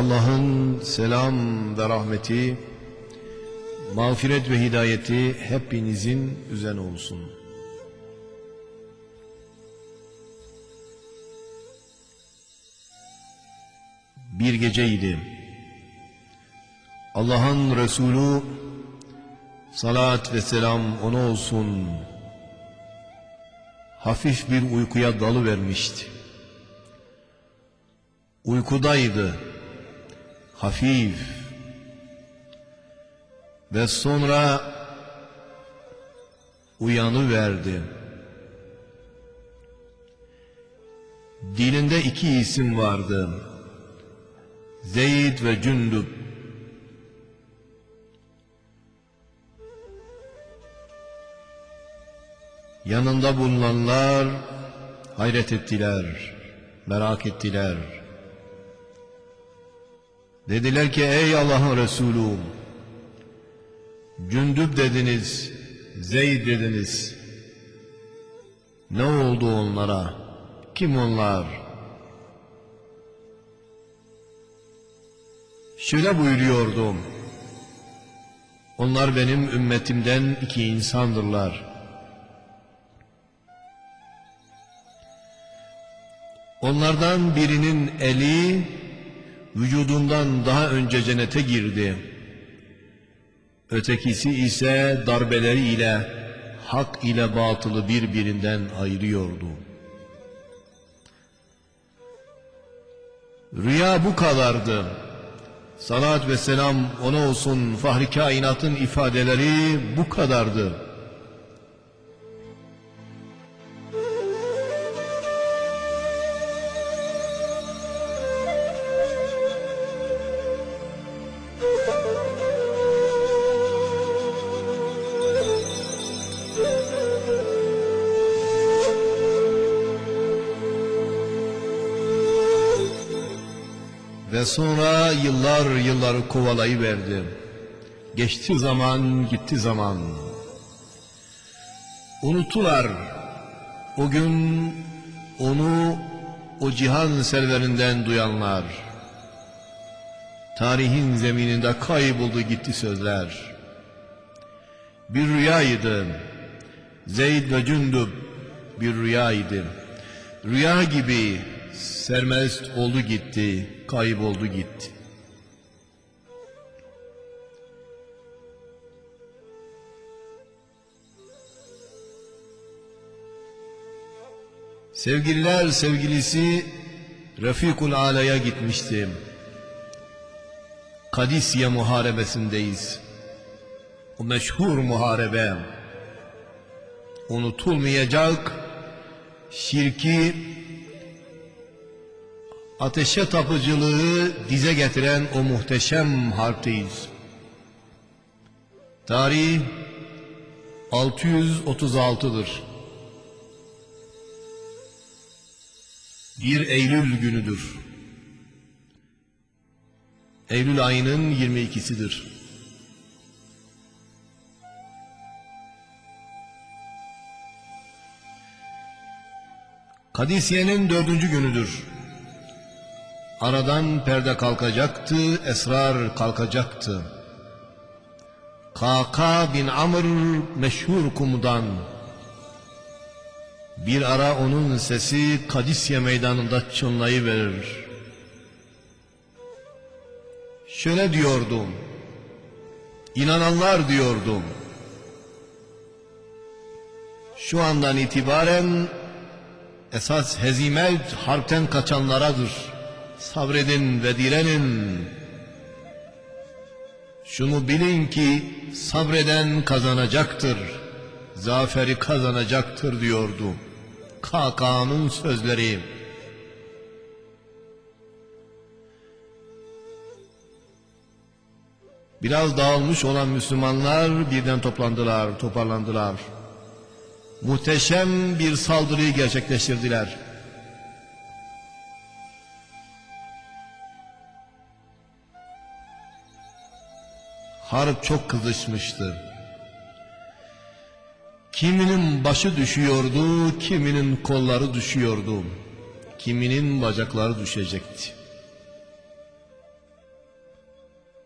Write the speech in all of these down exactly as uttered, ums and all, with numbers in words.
Allah'ın selam ve rahmeti, mağfiret ve hidayeti hepinizin üzerine olsun. Bir geceydi. Allah'ın Resulü, salat ve selam ona olsun, hafif bir uykuya dalıvermişti. Uykudaydı, hafif, ve sonra uyanıverdi. Dilinde iki isim vardı, Zeyd ve Cündüb. Yanında bulunanlar hayret ettiler, merak ettiler. Dediler ki, ey Allah'ın Resulü, Cündüb dediniz, Zeyd dediniz. Ne oldu onlara? Kim onlar? Şöyle buyuruyordum: onlar benim ümmetimden iki insandırlar. Onlardan birinin eli vücudundan daha önce cennete girdi. Ötekisi ise darbeleriyle hak ile batılı birbirinden ayırıyordu. Rüya bu kadardı. Salat ve selam ona olsun, fahri kainatın ifadeleri bu kadardı. Ve sonra yıllar yılları kovalayıverdi. Geçti zaman, gitti zaman. Unuttular. O gün onu o cihan serverinden duyanlar. Tarihin zemininde kayboldu gitti sözler. Bir rüyaydı. Zeyd ve Cündüb bir rüyaydı. Rüya gibi sermest oldu gitti, kayboldu gitti. Sevgililer sevgilisi Refikul Ala'ya gitmişti. Kadisiye muharebesindeyiz. O meşhur muharebe, unutulmayacak, şirki, ateşe tapıcılığı dize getiren o muhteşem harpteyiz. Tarih altı yüz otuz altı'dır. Bir Eylül günüdür. Eylül ayının yirmi ikisi'dir. Kadisiye'nin dördüncü günüdür. Aradan perde kalkacaktı, esrar kalkacaktı. Kaka bin Amr meşhur komutan. Bir ara onun sesi Kadisiye meydanında çınlayıverir. Şöyle diyordum: İnananlar diyordum, şu andan itibaren esas hezimet harpten kaçanlaradır. Sabredin ve direnin. Şunu bilin ki sabreden kazanacaktır, zaferi kazanacaktır diyordu Kaka'nın sözleri. Biraz dağılmış olan Müslümanlar birden toplandılar, toparlandılar. Muhteşem bir saldırıyı gerçekleştirdiler. Harp çok kızışmıştı. Kiminin başı düşüyordu, kiminin kolları düşüyordu, kiminin bacakları düşecekti.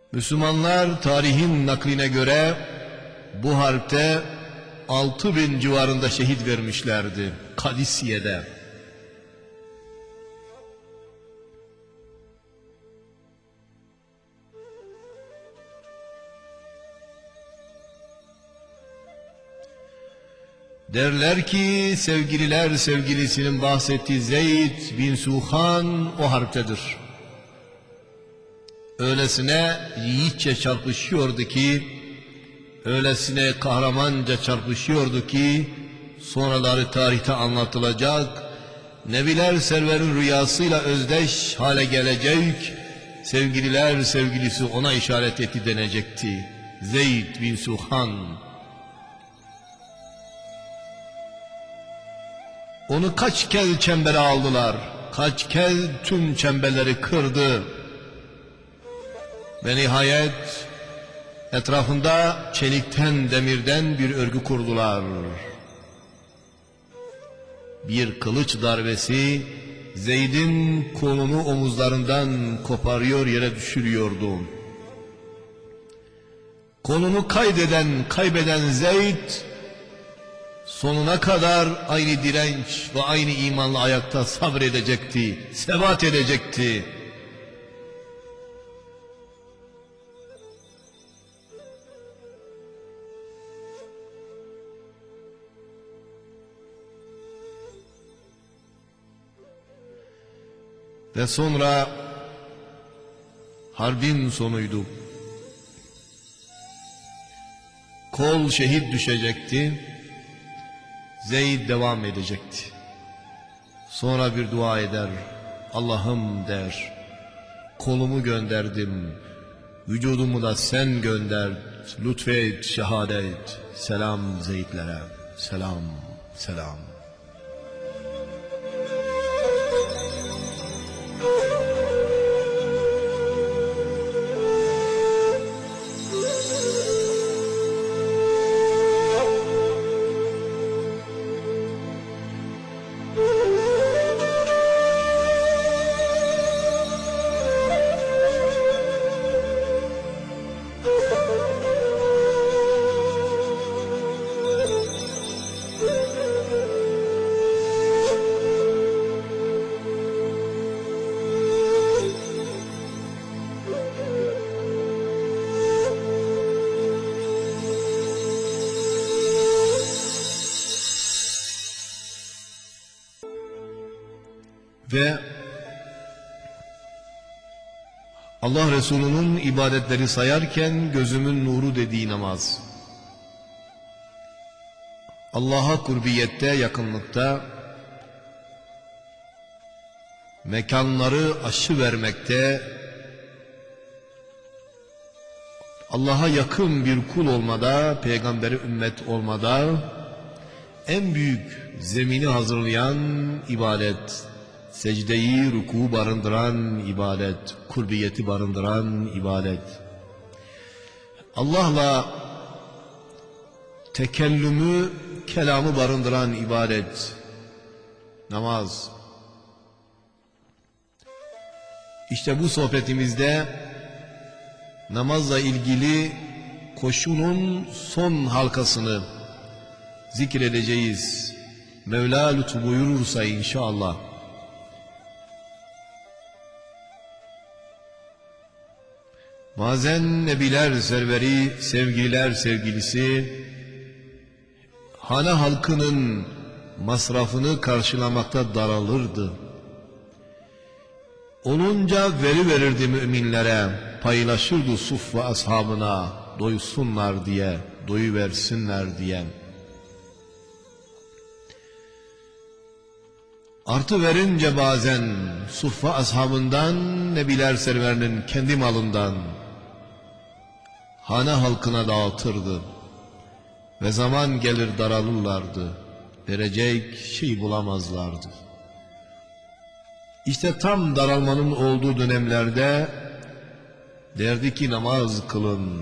Müslümanlar tarihin nakline göre bu harpte altı bin civarında şehit vermişlerdi Kadisiye'de. Derler ki sevgililer sevgilisinin bahsettiği Zeyd bin Suhan o harptedir. Öylesine yiğitçe çarpışıyordu ki, öylesine kahramanca çarpışıyordu ki, sonraları tarihte anlatılacak, Nebiler serverin rüyasıyla özdeş hale gelecek, sevgililer sevgilisi ona işaret etti denecekti. Zeyd bin Suhan. Onu kaç kez çembere aldılar, kaç kez tüm çemberleri kırdı. Ve nihayet etrafında çelikten, demirden bir örgü kurdular. Bir kılıç darbesi Zeyd'in kolunu omuzlarından koparıyor, yere düşürüyordu. Kolunu kaydeden, kaybeden Zeyd sonuna kadar aynı direnç ve aynı imanla ayakta sabredecekti, sebat edecekti. Ve sonra harbin sonuydu. Kol şehit düşecekti. Zeyd devam edecekti. Sonra bir dua eder. Allah'ım der, kolumu gönderdim, vücudumu da sen gönder, lütfet şehadet, selam Zeydlere, selam, selam. Ve Allah Resulü'nün ibadetleri sayarken gözümün nuru dediği namaz, Allah'a kurbiyette, yakınlıkta, mekanları aşı vermekte, Allah'a yakın bir kul olmada, peygamberi ümmet olmada en büyük zemini hazırlayan ibadet, secdeyi, ruku barındıran ibadet, kurbiyeti barındıran ibadet. Allah'la tekellümü, kelamı barındıran ibadet, namaz. İşte bu sohbetimizde namazla ilgili koşunun son halkasını zikredeceğiz. Mevla lütfu buyurursa inşallah. Bazen nebiler serveri, sevgililer sevgilisi, hane halkının masrafını karşılamakta daralırdı. Olunca veri verirdi müminlere, paylaşırdı suffa ashabına, doysunlar diye, doyuversinler diye. Artı verince bazen suffa ashabından, nebiler serverinin kendi malından hane halkına dağıtırdı. Ve zaman gelir daralırlardı, verecek şey bulamazlardı. İşte tam daralmanın olduğu dönemlerde derdi ki namaz kılın.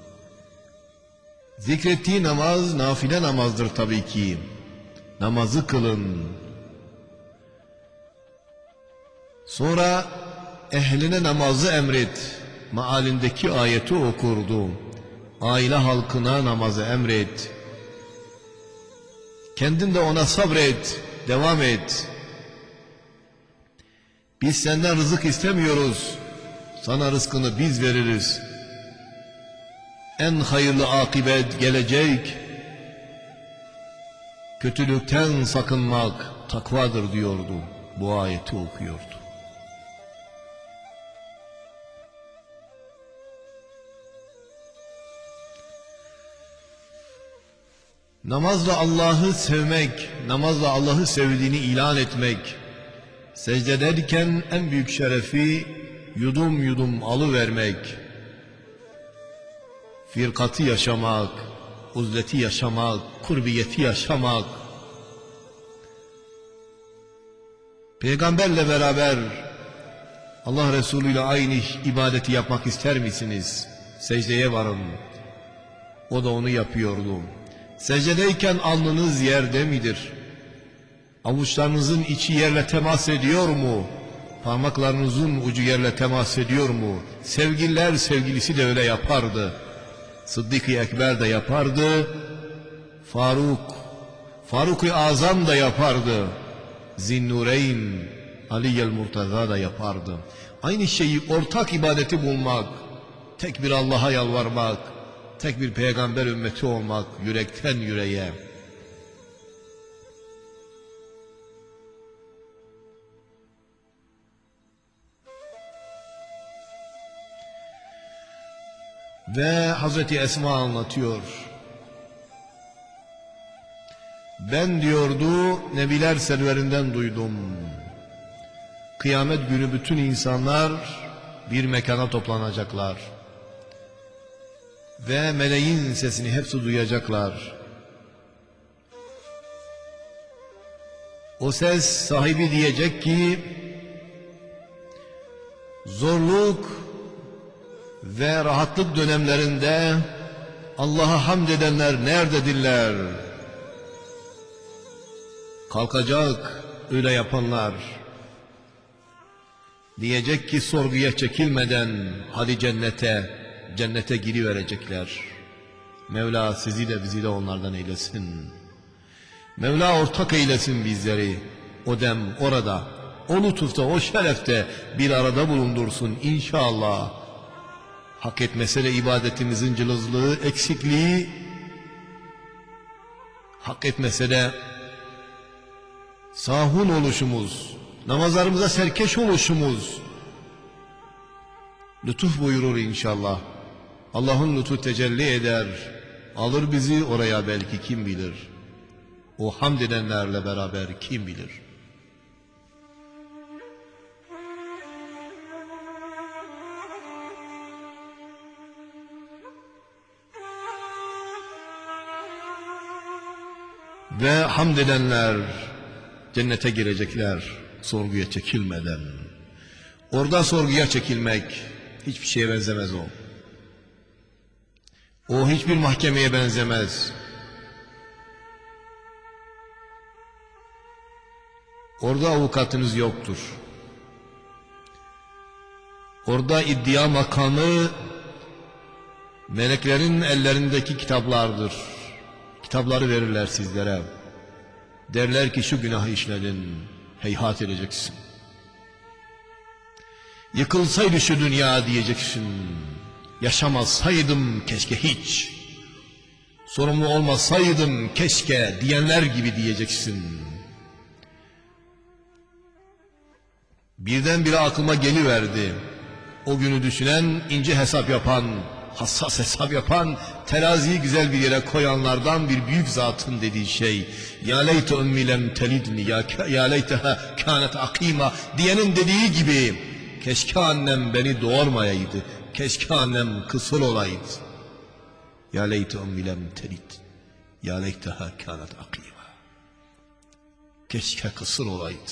Zikrettiği namaz nafile namazdır tabii ki. Namazı kılın. Sonra ehline namazı emret. Mealindeki ayeti okurdu. Aile halkına namazı emret. Kendin de ona sabret, devam et. Biz senden rızık istemiyoruz. Sana rızkını biz veririz. En hayırlı akibet gelecek. Kötülükten sakınmak takvadır diyordu. Bu ayeti okuyordu. Namazla Allah'ı sevmek, namazla Allah'ı sevdiğini ilan etmek, secdedeyken en büyük şerefi yudum yudum alıvermek, firkatı yaşamak, uzleti yaşamak, kurbiyeti yaşamak, Peygamberle beraber Allah Resulü ile aynı ibadeti yapmak ister misiniz? Secdeye varın. O da onu yapıyordu. Secdedeyken alnınız yerde midir? Avuçlarınızın içi yerle temas ediyor mu? Parmaklarınızın ucu yerle temas ediyor mu? Sevgililer sevgilisi de öyle yapardı. Sıddık-ı Ekber de yapardı. Faruk, Faruk-i Azam da yapardı. Zinnureyn, Ali el-Murtaza da yapardı. Aynı şeyi, ortak ibadeti bulmak, tek bir Allah'a yalvarmak, tek bir peygamber ümmeti olmak, yürekten yüreğe. Ve Hazreti Esma anlatıyor. Ben diyordu, Nebiler serverinden duydum. Kıyamet günü bütün insanlar bir mekana toplanacaklar. Ve meleğin sesini hepsi duyacaklar. O ses sahibi diyecek ki, zorluk ve rahatlık dönemlerinde Allah'a hamd edenler nerededirler? Kalkacak öyle yapanlar. Diyecek ki sorguya çekilmeden hadi cennete, cennete giriverecekler. Mevla sizi de bizi de onlardan eylesin. Mevla ortak eylesin bizleri. O dem orada, o lütufta, o şerefte bir arada bulundursun inşallah. Hak etmese de ibadetimizin cılızlığı, eksikliği, hak etmese de sahun oluşumuz, namazlarımıza serkeş oluşumuz lütuf buyurur inşallah. Allah'ın lütfu tecelli eder, alır bizi oraya belki kim bilir. O hamd edenlerle beraber kim bilir. Ve hamd edenler cennete girecekler sorguya çekilmeden. Orada sorguya çekilmek hiçbir şeye benzemez o. O hiçbir mahkemeye benzemez. Orada avukatınız yoktur. Orada iddia makamı meleklerin ellerindeki kitaplardır. Kitapları verirler sizlere. Derler ki şu günahı işledin, heyhat edeceksin. Yıkılsaydı şu dünya diyeceksin. Yaşamasaydım keşke hiç. Sorumlu olmasaydım keşke diyenler gibi diyeceksin. Birdenbire aklıma geliverdi. O günü düşünen, ince hesap yapan, hassas hesap yapan, teraziyi güzel bir yere koyanlardan bir büyük zatın dediği şey. Ya leyte ummi lem telidni, ya, ya leyteha kânet akîmâ diyenin dediği gibi. Keşke annem beni doğurmayaydı, keşke annem kısır olaydı. Ya leyte ummi lem telid, ya leyteha kânet akîmâ. Keşke kısır olaydı.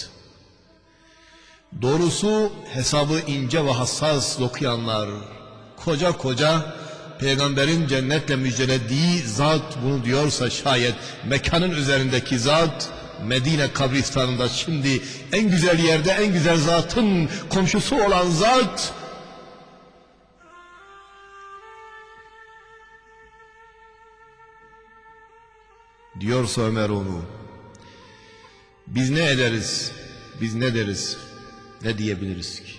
Doğrusu hesabı ince ve hassas okuyanlar, koca koca peygamberin cennetle müjdelediği zat bunu diyorsa şayet, mekanın üzerindeki zat Medine kabristanında şimdi en güzel yerde en güzel zatın komşusu olan zat Diyorsa Ömer onu, biz ne ederiz, biz ne deriz, ne diyebiliriz ki?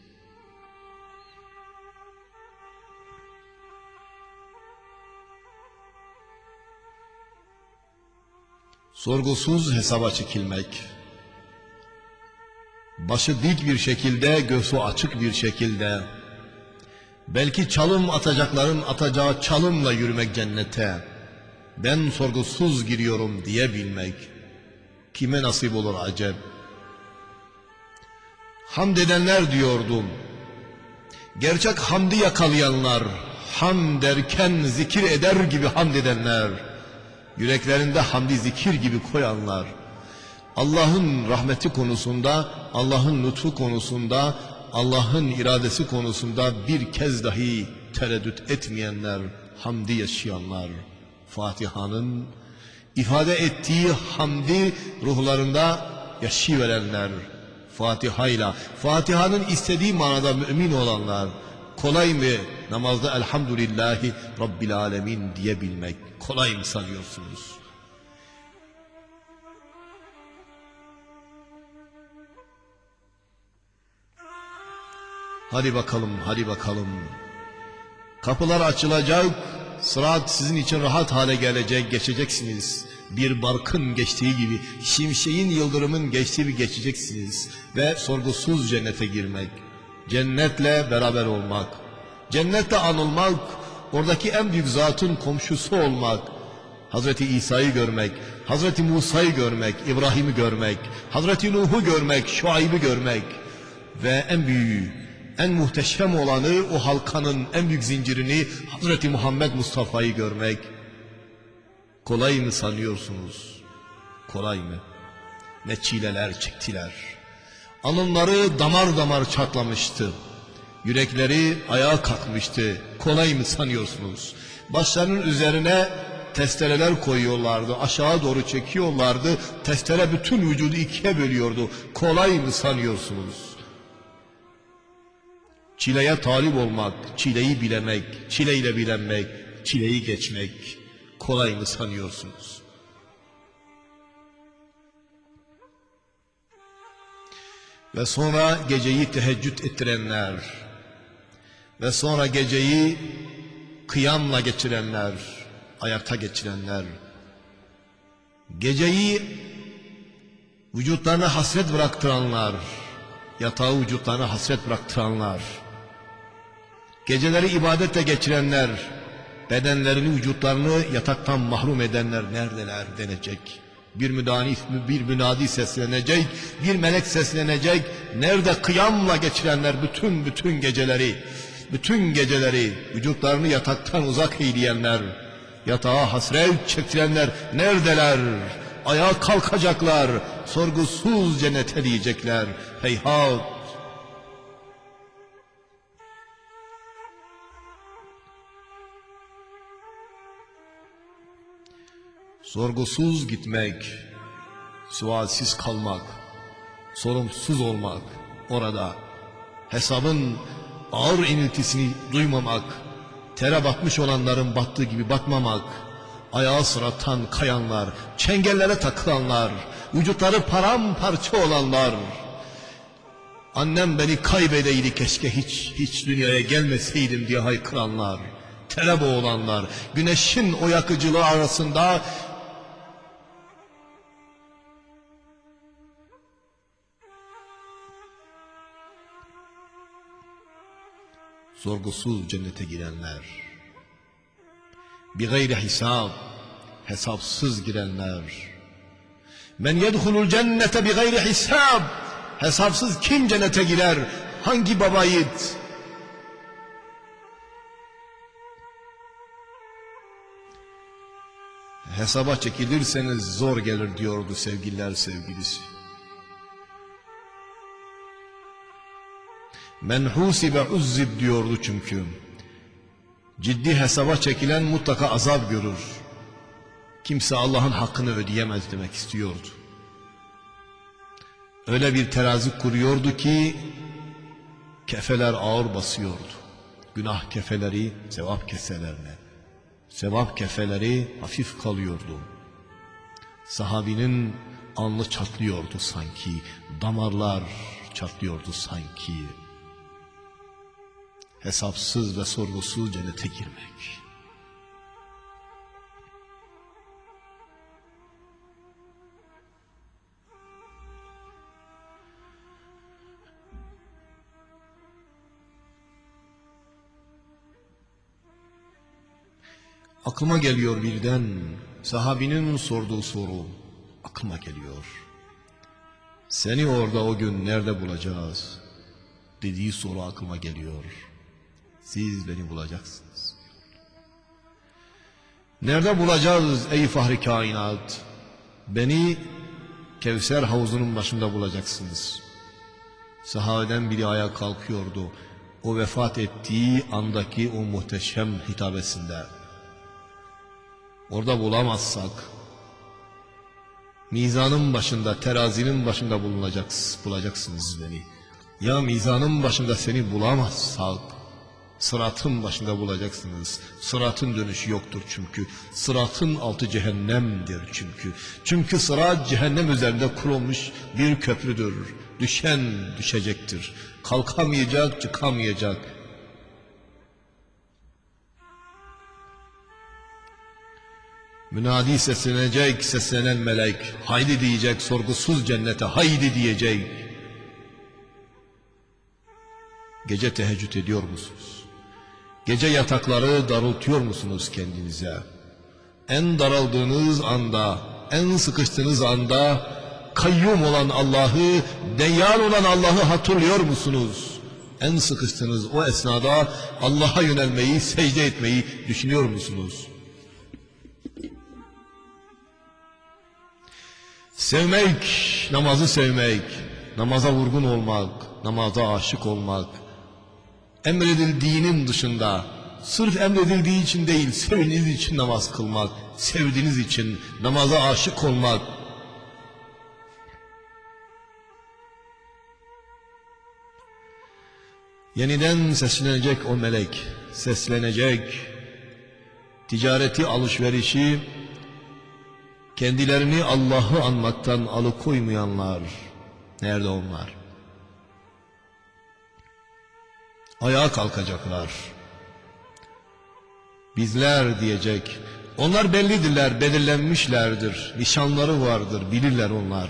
Sorgusuz hesaba çekilmek, başı dik bir şekilde, göğsü açık bir şekilde, belki çalım atacakların atacağı çalımla yürümek cennete, ben sorgusuz giriyorum diyebilmek, kime nasip olur acep? Hamd edenler diyordum, gerçek hamdi yakalayanlar, hamd derken zikir eder gibi hamd edenler, yüreklerinde hamdi zikir gibi koyanlar, Allah'ın rahmeti konusunda, Allah'ın lütfu konusunda, Allah'ın iradesi konusunda bir kez dahi tereddüt etmeyenler, hamdi yaşayanlar, Fatiha'nın ifade ettiği hamdi ruhlarında yaşayıverenler, Fatiha'yla, Fatiha'nın istediği manada mümin olanlar, kolay mı namazda elhamdülillahi Rabbil alemin diyebilmek, kolay mı sanıyorsunuz? Hadi bakalım, hadi bakalım. Kapılar açılacak, sırat sizin için rahat hale gelecek, geçeceksiniz. Bir barkın geçtiği gibi, şimşeğin, yıldırımın geçtiği gibi geçeceksiniz. Ve sorgusuz cennete girmek, cennetle beraber olmak, cennetle anılmak, oradaki en büyük zatın komşusu olmak, Hazreti İsa'yı görmek, Hazreti Musa'yı görmek, İbrahim'i görmek, Hazreti Nuh'u görmek, Şuayb'i görmek ve en büyüğü, en muhteşem olanı, o halkanın en büyük zincirini, Hazreti Muhammed Mustafa'yı görmek kolay mı sanıyorsunuz? Kolay mı? Ne çileler çektiler. Alınları damar damar çatlamıştı. Yürekleri ayağa kalkmıştı. Kolay mı sanıyorsunuz? Başlarının üzerine testereler koyuyorlardı. Aşağı doğru çekiyorlardı. Testere bütün vücudu ikiye bölüyordu. Kolay mı sanıyorsunuz? Çileye talip olmak, çileyi bilemek, çileyle bilenmek, çileyi geçmek kolay mı sanıyorsunuz? Ve sonra geceyi teheccüd ettirenler ve sonra geceyi kıyamla geçirenler, ayakta geçirenler, geceyi vücutlarına hasret bıraktıranlar, yatağı vücutlarına hasret bıraktıranlar, geceleri ibadetle geçirenler, bedenlerini, vücutlarını yataktan mahrum edenler neredeler denecek. Bir müdani, bir münadi seslenecek, bir melek seslenecek. Nerede kıyamla geçirenler bütün bütün geceleri, bütün geceleri vücutlarını yataktan uzak eyleyenler, yatağa hasret çektirenler neredeler? Ayağa kalkacaklar, sorgusuz cennete diyecekler. Heyhat! Sorgusuz gitmek, sualsiz kalmak, sorumsuz olmak, orada hesabın ağır iniltisini duymamak, tere batmış olanların battığı gibi batmamak, ayağı sıratan kayanlar, çengellere takılanlar, vücutları paramparça olanlar, annem beni kaybedeydi keşke hiç, hiç dünyaya gelmeseydim diye haykıranlar, tere boğulanlar, güneşin o yakıcılığı arasında sorgusuz cennete girenler, bir gayri hesap, hesapsız girenler. Men yedhulul cennete bi gayri hesap, hesapsız kim cennete girer? Hangi baba yiğit? Hesaba çekilirseniz zor gelir diyordu sevgililer sevgilisi. Men husibe uzzib diyordu çünkü. Ciddi hesaba çekilen mutlaka azap görür. Kimse Allah'ın hakkını ödeyemez demek istiyordu. Öyle bir terazi kuruyordu ki kefeler ağır basıyordu. Günah kefeleri sevap keselerine, sevap kefeleri hafif kalıyordu. Sahabinin alnı çatlıyordu sanki, damarlar çatlıyordu sanki. Hesapsız ve sorgusuz cennete girmek. Aklıma geliyor birden sahabinin sorduğu soru, aklıma geliyor. Seni orada o gün nerede bulacağız dediği soru aklıma geliyor. Siz beni bulacaksınız. Nerede bulacağız ey fahri kainat? Beni Kevser havuzunun başında bulacaksınız. Sahabeden biri ayağa kalkıyordu. O vefat ettiği andaki o muhteşem hitabesinde. Orada bulamazsak mizanın başında, terazinin başında bulunacaksınız, bulacaksınız beni. Ya mizanın başında seni bulamazsak sıratın başında bulacaksınız. Sıratın dönüşü yoktur çünkü. Sıratın altı cehennemdir çünkü. Çünkü sırat cehennem üzerinde kurulmuş bir köprüdür. Düşen düşecektir. Kalkamayacak, çıkamayacak. Münadi seslenecek, seslenen melek. Haydi diyecek, sorgusuz cennete haydi diyecek. Gece teheccüd ediyor musunuz? Gece yatakları darıltıyor musunuz kendinize? En daraldığınız anda, en sıkıştığınız anda kayyum olan Allah'ı, deyyan olan Allah'ı hatırlıyor musunuz? En sıkıştığınız o esnada Allah'a yönelmeyi, secde etmeyi düşünüyor musunuz? Sevmek, namazı sevmek, namaza vurgun olmak, namaza aşık olmak, emredildiğinin dışında, sırf emredildiği için değil, sevdiğiniz için namaz kılmak, sevdiğiniz için namaza aşık olmak. Yeniden seslenecek o melek, seslenecek, ticareti, alışverişi, kendilerini Allah'ı anmaktan alıkoymayanlar, nerede onlar? Ayağa kalkacaklar. Bizler diyecek. Onlar bellidirler, belirlenmişlerdir. Nişanları vardır, bilirler onlar.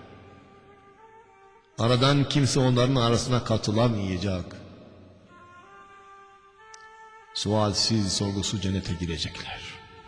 Aradan kimse onların arasına katılamayacak. Sualsiz, sorgusuz cennete girecekler.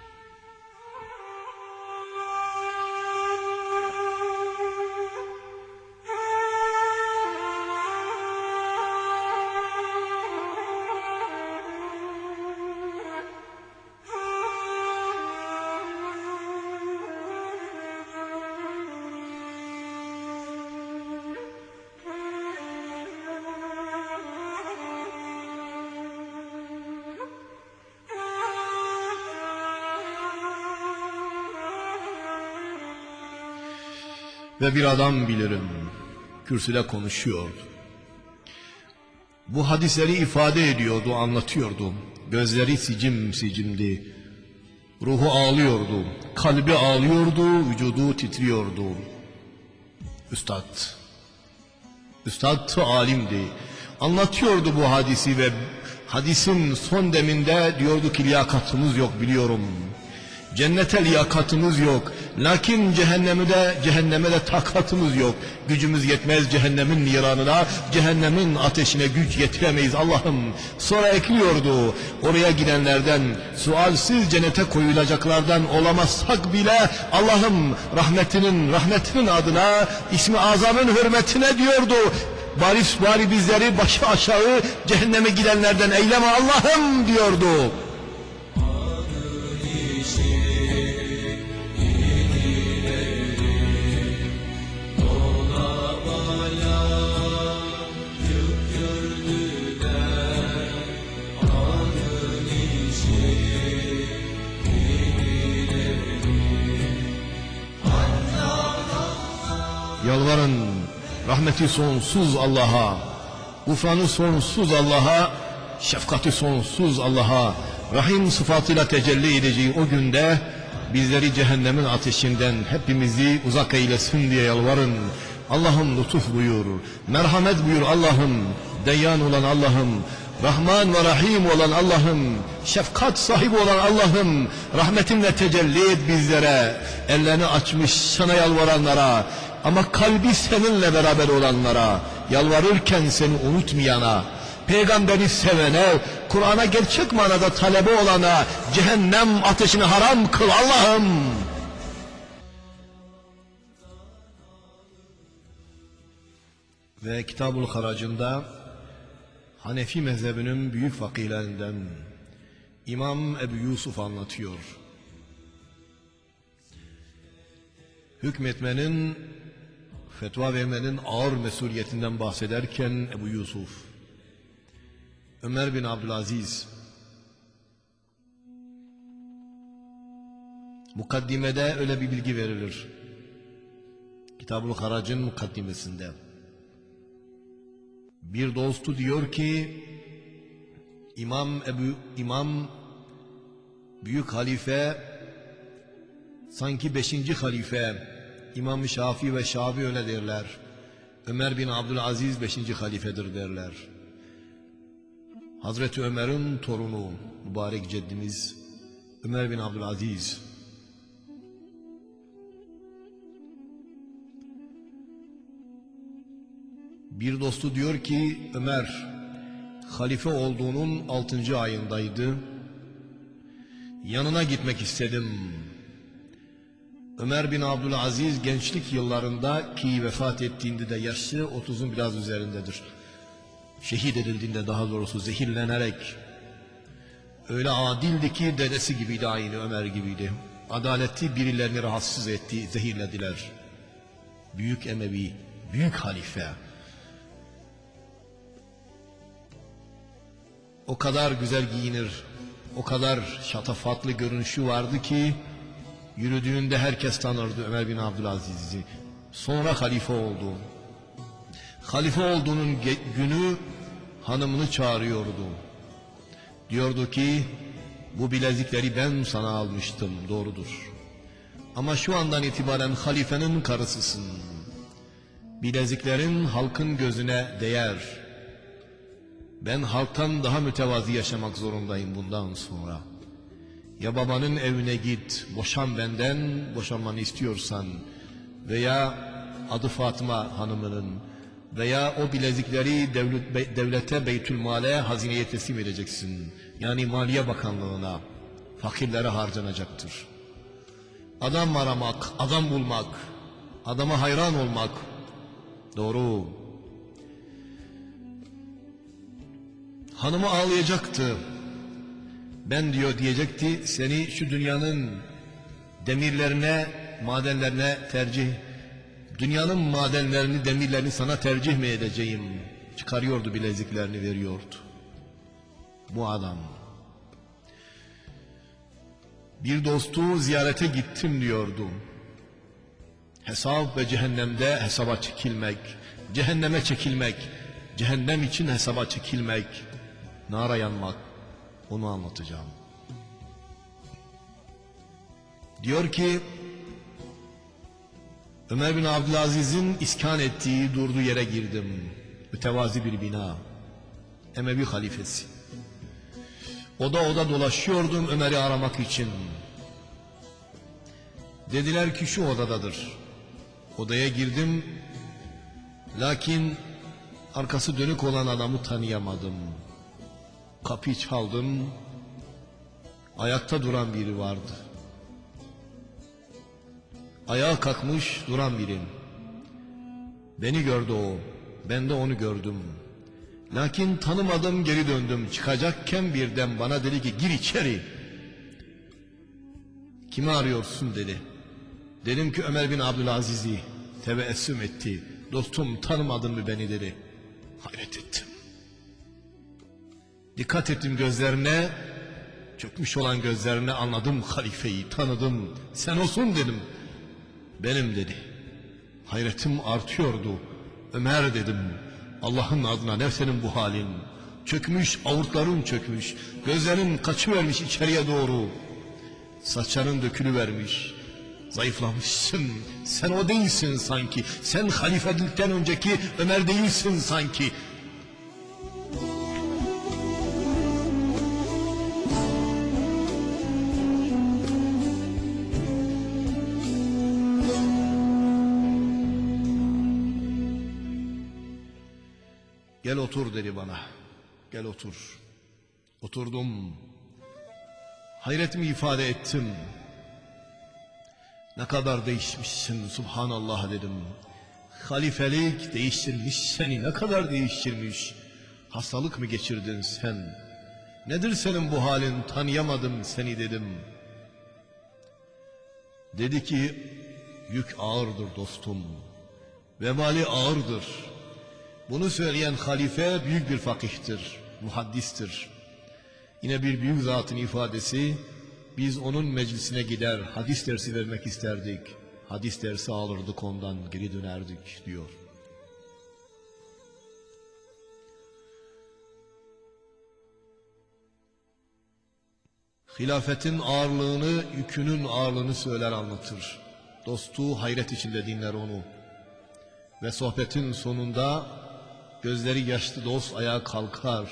Ve bir adam bilirim, kürsüde konuşuyordu. Bu hadisleri ifade ediyordu, anlatıyordu. Gözleri sicim sicimdi. Ruhu ağlıyordu, kalbi ağlıyordu, vücudu titriyordu. Üstad, Üstad alimdi. Anlatıyordu bu hadisi ve hadisin son deminde diyordu ki liyakatımız yok biliyorum. Cennete liyakatımız yok. Lakin cehenneme de, cehenneme de takatımız yok. Gücümüz yetmez cehennemin niranına, cehennemin ateşine güç yetiremeyiz Allah'ım. Sonra ekliyordu, oraya gidenlerden, sualsiz cennete koyulacaklardan olamazsak bile Allah'ım rahmetinin, rahmetinin adına, ismi azamın hürmetine diyordu. Bari, bari bizleri başı aşağı cehenneme gidenlerden eyleme Allah'ım diyordu. Yalvarın rahmeti sonsuz Allah'a, gufranı sonsuz Allah'a, şefkati sonsuz Allah'a, Rahim sıfatıyla tecelli edeceği o günde bizleri cehennemin ateşinden hepimizi uzak eylesin diye yalvarın. Allah'ım lütuf buyur, merhamet buyur Allah'ım, deyyan olan Allah'ım, Rahman ve Rahim olan Allah'ım, şefkat sahibi olan Allah'ım, rahmetinle tecelli et bizlere, ellerini açmış sana yalvaranlara, ama kalbi seninle beraber olanlara, yalvarırken seni unutmayana, peygamberi sevene, Kur'an'a gerçek manada talebe olana, cehennem ateşini haram kıl Allah'ım. Ve Kitab-ül Harac'ında Hanefi mezhebinin büyük fakihlerinden İmam Ebu Yusuf anlatıyor. Hükmetmenin, fetva vermenin ağır mesuliyetinden bahsederken Ebu Yusuf, Ömer bin Abdülaziz, mukaddimede öyle bir bilgi verilir. Kitab-ül Harac'ın mukaddimesinde. Bir dostu diyor ki, İmam Ebu İmam büyük halife, sanki beşinci halife, İmam Şafii ve Şabi öyle derler. Ömer bin Abdülaziz beşinci halifedir derler. Hazreti Ömer'in torunu mübarek ceddimiz Ömer bin Abdülaziz. Bir dostu diyor ki Ömer halife olduğunun altıncı ayındaydı. Yanına gitmek istedim. Ömer bin Abdülaziz gençlik yıllarında, ki vefat ettiğinde de yaşı otuzun biraz üzerindedir. Şehit edildiğinde, daha doğrusu zehirlenerek, öyle adildi ki dedesi gibiydi, aynı Ömer gibiydi. Adaleti birilerini rahatsız etti, zehirlediler. Büyük Emevi, büyük halife. O kadar güzel giyinir, o kadar şatafatlı görünüşü vardı ki yürüdüğünde herkes tanırdı Ömer bin Abdülaziz'i. Sonra halife oldu. Halife olduğunun günü hanımını çağırıyordu. Diyordu ki bu bilezikleri ben sana almıştım, doğrudur. Ama şu andan itibaren halifenin karısısın. Bileziklerin halkın gözüne değer. Ben halktan daha mütevazi yaşamak zorundayım bundan sonra. Ya babanın evine git, boşan benden, boşanmanı istiyorsan, veya adı Fatıma hanımının, veya o bilezikleri devlet, devlete, Beytülmal'e, hazineye teslim edeceksin. Yani Maliye Bakanlığı'na, fakirlere harcanacaktır. Adam aramak, adam bulmak, adama hayran olmak, doğru. Hanımı ağlayacaktı. Ben diyor diyecekti, seni şu dünyanın demirlerine, madenlerine tercih, dünyanın madenlerini, demirlerini sana tercih mi edeceğim? Çıkarıyordu bileziklerini, veriyordu. Bu adam. Bir dostu ziyarete gittim diyordu. Hesap ve cehennemde hesaba çekilmek, cehenneme çekilmek, cehennem için hesaba çekilmek, nara yanmak, onu anlatacağım. Diyor ki Ömer bin Abdülaziz'in iskan ettiği, durduğu yere girdim. Mütevazi bir bina, Emevi halifesi. Oda oda dolaşıyordum Ömer'i aramak için. Dediler ki şu odadadır. Odaya girdim, lakin arkası dönük olan adamı tanıyamadım. Kapıyı çaldım, ayakta duran biri vardı. Ayağa kalkmış duran biri. Beni gördü o, ben de onu gördüm. Lakin tanımadım, geri döndüm. Çıkacakken birden bana dedi ki gir içeri. Kimi arıyorsun dedi. Dedim ki Ömer bin Abdülaziz'i. Tebeessüm etti. Dostum, tanımadın mı beni dedi. Hayret ettim. Dikkat ettim gözlerine, çökmüş olan gözlerine, anladım halifeyi, tanıdım. Sen olsun dedim. Benim dedi. Hayretim artıyordu. Ömer dedim. Allah'ın adına ne senin bu halin? Çökmüş, avurtların çökmüş, gözlerin kaçıvermiş içeriye doğru. Saçların dökülüvermiş. Zayıflamışsın. Sen o değilsin sanki. Sen halifelikten önceki Ömer değilsin sanki. Gel otur dedi bana. Gel otur. Oturdum. Hayretimi ifade ettim. Ne kadar değişmişsin subhanallah dedim. Halifelik değiştirmiş seni, ne kadar değiştirmiş. Hastalık mı geçirdin sen? Nedir senin bu halin, tanıyamadım seni dedim. Dedi ki yük ağırdır dostum. Vebali ağırdır. Bunu söyleyen halife büyük bir fakihtir, muhaddistir. Yine bir büyük zatın ifadesi, biz onun meclisine gider hadis dersi vermek isterdik. Hadis dersi alırdık ondan, geri dönerdik diyor. Hilafetin ağırlığını, yükünün ağırlığını söyler anlatır. Dostu hayret içinde dinler onu. Ve sohbetin sonunda gözleri yaşlı dost ayağa kalkar.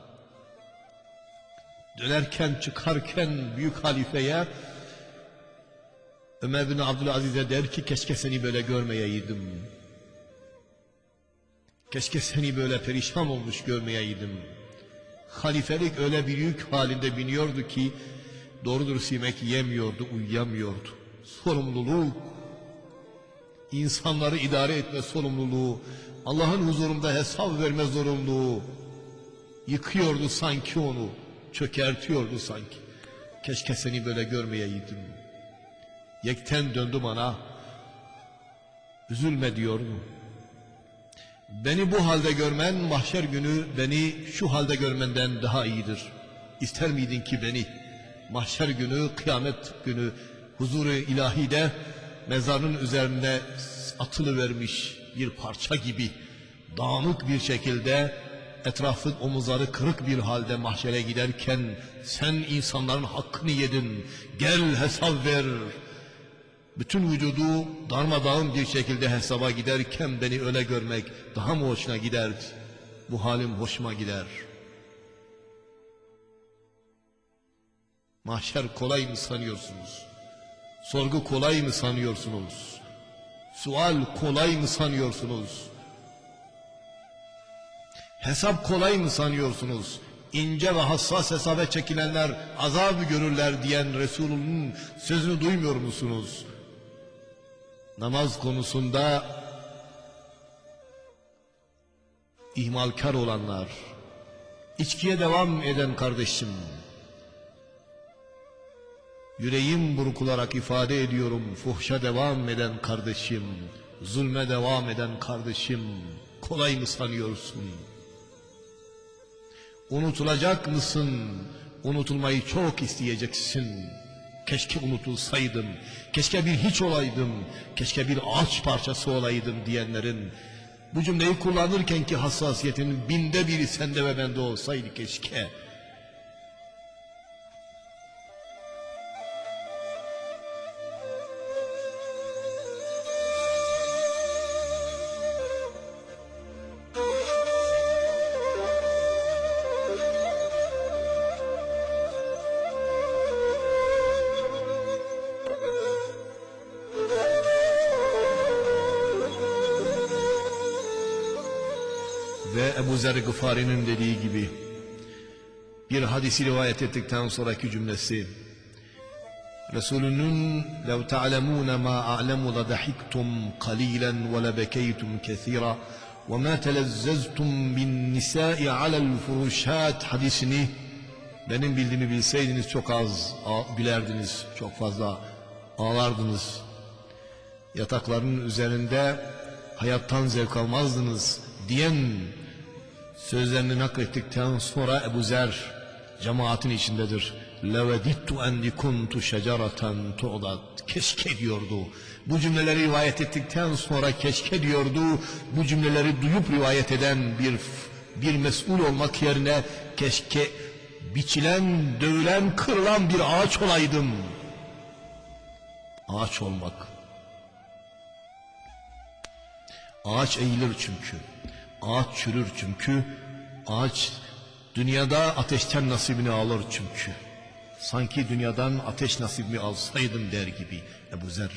Dönerken çıkarken büyük halifeye Ömer bin Abdülaziz'e der ki keşke seni böyle görmeyeydim. Keşke seni böyle perişan olmuş görmeyeydim. Halifelik öyle bir yük halinde biniyordu ki doğru dürüst yemek yemiyordu, uyuyamıyordu. Sorumluluk, insanları idare etme sorumluluğu, Allah'ın huzurunda hesap verme zorunluluğu yıkıyordu sanki onu, çökertiyordu sanki. Keşke seni böyle görmeyeydim. Yekten döndü bana, üzülme diyordu. Beni bu halde görmen mahşer günü beni şu halde görmenden daha iyidir. İster miydin ki beni mahşer günü, kıyamet günü huzuru ilahide mezarın üzerine atılıvermiş bir parça gibi dağınık bir şekilde etrafın omuzları kırık bir halde mahşere giderken sen insanların hakkını yedin, gel hesap ver. Bütün vücudu darmadağın bir şekilde hesaba giderken beni öyle görmek daha mı hoşuna giderdi? Bu halim hoşuma gider. Mahşer kolay mı sanıyorsunuz? Sorgu kolay mı sanıyorsunuz? Sual kolay mı sanıyorsunuz? Hesap kolay mı sanıyorsunuz? İnce ve hassas hesaba çekilenler azabı görürler diyen Resulünün sözünü duymuyor musunuz? Namaz konusunda ihmalkar olanlar, içkiye devam eden kardeşim, yüreğim burkularak ifade ediyorum, fuhşa devam eden kardeşim, zulme devam eden kardeşim, kolay mı sanıyorsun? Unutulacak mısın? Unutulmayı çok isteyeceksin. Keşke unutulsaydım, keşke bir hiç olaydım, keşke bir ağaç parçası olaydım diyenlerin bu cümleyi kullanırken ki hassasiyetin binde biri sende ve bende olsaydı keşke. Ve Ebu Zer Gıfari'nin dediği gibi bir hadisi rivayet ettikten sonraki cümlesi Resulünün لَوْ تَعْلَمُونَ مَا أَعْلَمُ لَدَحِكْتُمْ قَلِيلًا وَلَبَكَيْتُمْ كَثِيرًا وَمَا تَلَزَّزْتُمْ بِالنِّسَاءِ عَلَى الْفُرُشَاتِ hadisini benim bildiğimi bilseydiniz çok az gülerdiniz, çok fazla ağlardınız. Yatakların üzerinde hayattan zevk almazdınız diyen sözlerini naklettikten sonra Ebu Zer cemaatin içindedir. لَوَدِدْتُ اَنْدِ كُنْتُ شَجَرَةً تُعْدَدْ keşke diyordu. Bu cümleleri rivayet ettikten sonra keşke diyordu. Bu cümleleri duyup rivayet eden bir bir mesul olmak yerine keşke biçilen, dövülen, kırılan bir ağaç olaydım. Ağaç olmak. Ağaç eğilir çünkü. Ağaç çürür çünkü. Ağaç dünyada ateşten nasibini alır çünkü. Sanki dünyadan ateş nasibimi alsaydım der gibi Ebu Zer.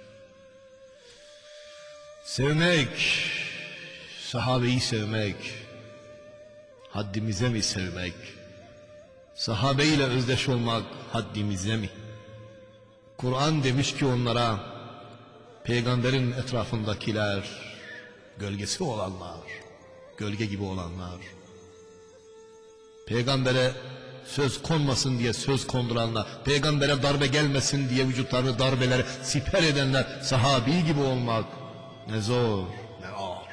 Sevmek, sahabeyi sevmek, haddimize mi sevmek? Sahabeyle özdeş olmak haddimize mi? Kur'an demiş ki onlara, peygamberin etrafındakiler, gölgesi olanlar, gölge gibi olanlar, peygambere söz konmasın diye söz konduranlar, peygambere darbe gelmesin diye vücutlarını darbelere siper edenler, sahabi gibi olmak ne zor, ne ağır.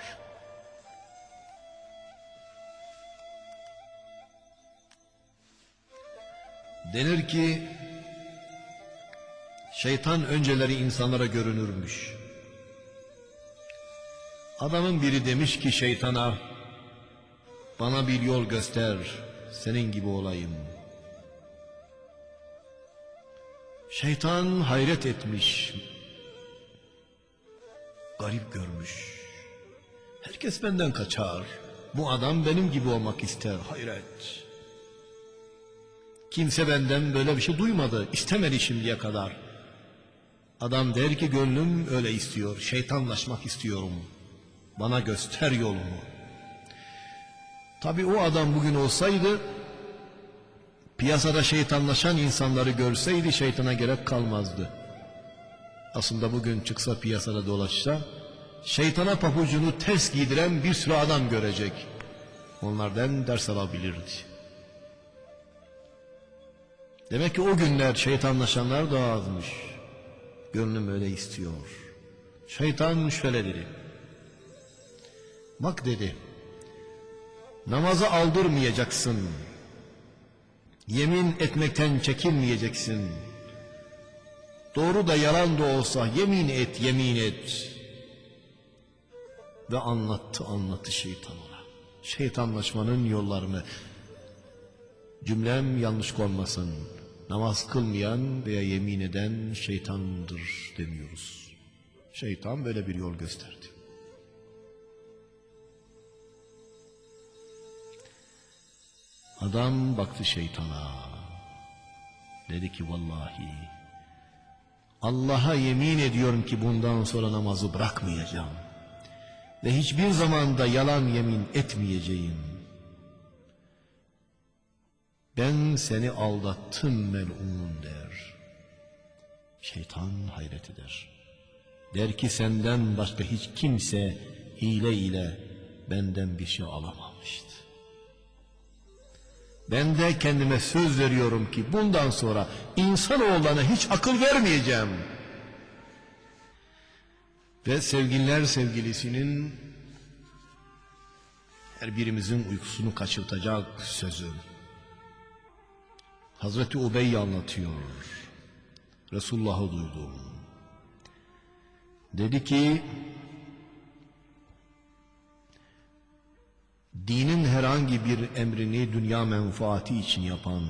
Denir ki şeytan önceleri insanlara görünürmüş. Adamın biri demiş ki şeytana, bana bir yol göster, senin gibi olayım. Şeytan hayret etmiş, garip görmüş. Herkes benden kaçar, bu adam benim gibi olmak ister, hayret. Kimse benden böyle bir şey duymadı, istemedi şimdiye kadar. Adam der ki gönlüm öyle istiyor, şeytanlaşmak istiyorum. Bana göster yolumu. Tabi o adam bugün olsaydı, piyasada şeytanlaşan insanları görseydi şeytana gerek kalmazdı. Aslında bugün çıksa piyasada dolaşsa, şeytana papucunu ters giydiren bir sürü adam görecek. Onlardan ders alabilirdi. Demek ki o günler şeytanlaşanlar da azmış. Gönlüm öyle istiyor. Şeytan şöyle dedi. Bak dedi, namazı aldırmayacaksın. Yemin etmekten çekinmeyeceksin. Doğru da yalan da olsa yemin et, yemin et. Ve anlattı anlattı şeytan ona. Şeytanlaşmanın yollarını. Cümlem yanlış olmasın. Namaz kılmayan veya yemin eden şeytandır demiyoruz. Şeytan böyle bir yol gösterdi. Adam baktı şeytana. Dedi ki vallahi Allah'a yemin ediyorum ki bundan sonra namazı bırakmayacağım. Ve hiçbir zaman da yalan yemin etmeyeceğim. Ben seni aldattım mel'un der. Şeytan hayret eder. Der ki senden başka hiç kimse hile ile benden bir şey alamamıştı. Ben de kendime söz veriyorum ki bundan sonra insanoğluna hiç akıl vermeyeceğim. Ve sevgililer sevgilisinin her birimizin uykusunu kaçırtacak sözü. Hazreti Ubey anlatıyor. Resulullah'ı duydum. Dedi ki dinin herhangi bir emrini dünya menfaati için yapan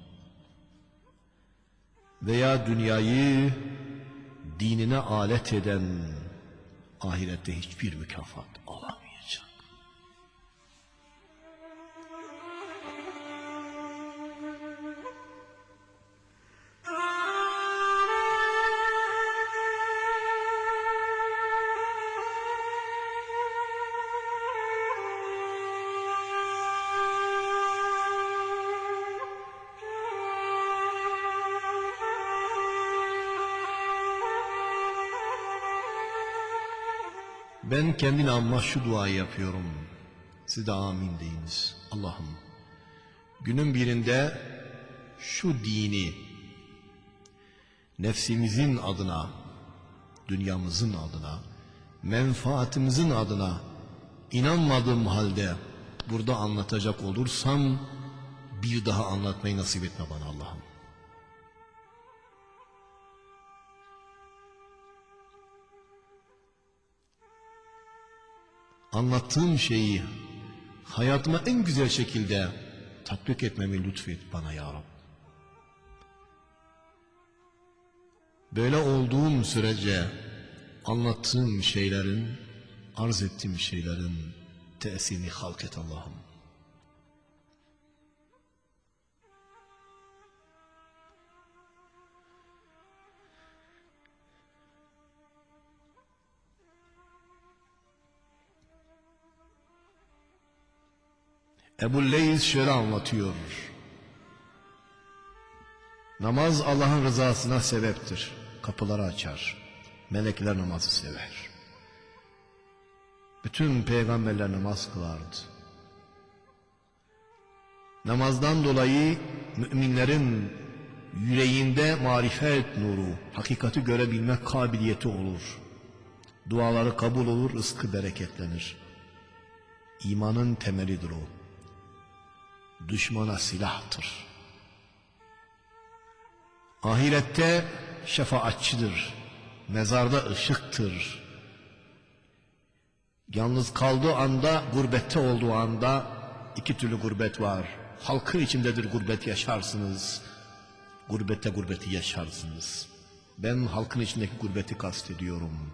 veya dünyayı dinine alet eden ahirette hiçbir mükafat alamayacak. Ben kendi namıma şu duayı yapıyorum. Siz de amin deyiniz. Allah'ım günün birinde şu dini nefsimizin adına, dünyamızın adına, menfaatimizin adına inanmadığım halde burada anlatacak olursam bir daha anlatmayı nasip etme bana Allah'ım. Anlattığım şeyi hayatıma en güzel şekilde tatbik etmemi lütfet bana ya Rabbi. Böyle olduğum sürece anlattığım şeylerin, arz ettiğim şeylerin tesirini halk et Allah'ım. Ebu Leys şöyle anlatıyor. Namaz Allah'ın rızasına sebeptir. Kapıları açar. Melekler namazı sever. Bütün peygamberler namaz kılardı. Namazdan dolayı müminlerin yüreğinde marifet nuru, hakikati görebilmek kabiliyeti olur. Duaları kabul olur, rızkı bereketlenir. İmanın temelidir o. Düşmana silahtır. Ahirette şefaatçidir. Mezarda ışıktır. Yalnız kaldığı anda, gurbette olduğu anda iki türlü gurbet var. Halkın içindedir gurbet yaşarsınız. Gurbette gurbeti yaşarsınız. Ben halkın içindeki gurbeti kastediyorum.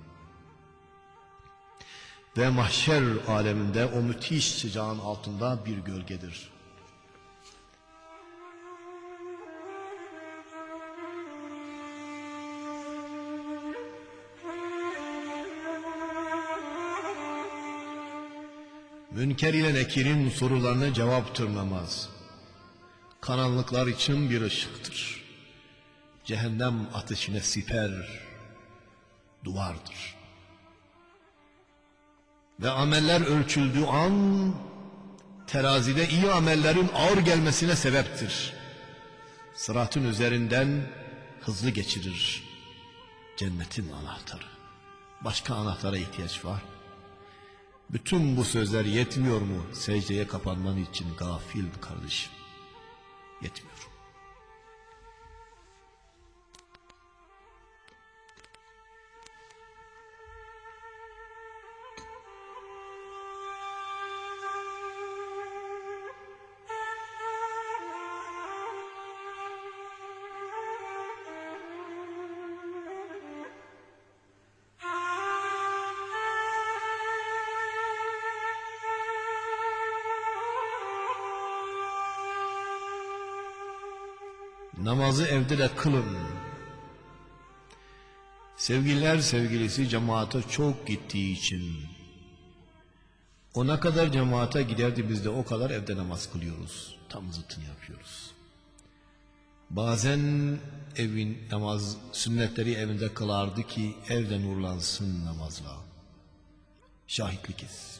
Ve mahşer aleminde o müthiş sıcağın altında bir gölgedir. Münker ile Nekir'in sorularına cevaptır namaz. Karanlıklar için bir ışıktır. Cehennem ateşine siper, duvardır. Ve ameller ölçüldüğü an terazide iyi amellerin ağır gelmesine sebeptir. Sıratın üzerinden hızlı geçirir. Cennetin anahtarı. Başka anahtara ihtiyaç var. Bütün bu sözler yetmiyor mu secdeye kapanman için gafil kardeşim? Yetmiyor. Namazı evde de kılın. Sevgililer sevgilisi cemaate çok gittiği için o ne kadar cemaate giderdi, biz de o kadar evde namaz kılıyoruz. Tam zıttını yapıyoruz. Bazen evin namaz sünnetleri evinde kılardı ki evde nurlansın namazla. Şahitlik et.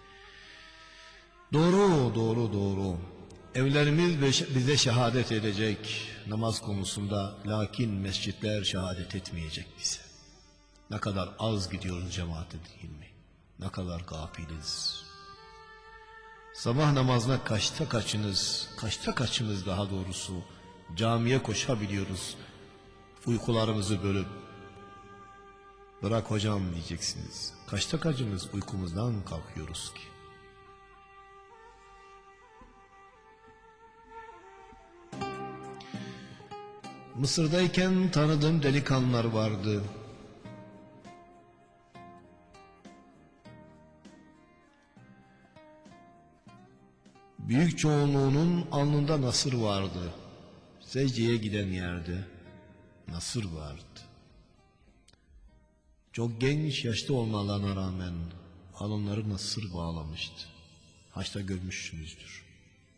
Doğru, doğru, doğru. Evlerimiz bize şehadet edecek namaz konusunda, lakin mescitler şehadet etmeyecek bize. Ne kadar az gidiyoruz cemaate, değil mi? Ne kadar gafiliz. Sabah namazına kaçta kaçınız, kaçta kaçınız daha doğrusu camiye koşabiliyoruz, uykularımızı bölüp. Bırak hocam diyeceksiniz. Kaçta kaçımız uykumuzdan kalkıyoruz ki? Mısır'dayken tanıdığım delikanlılar vardı. Büyük çoğunluğunun alnında nasır vardı. Secdeye giden yerde nasır vardı. Çok genç yaşta olmalarına rağmen alınları nasır bağlamıştı. Haçta görmüşsünüzdür.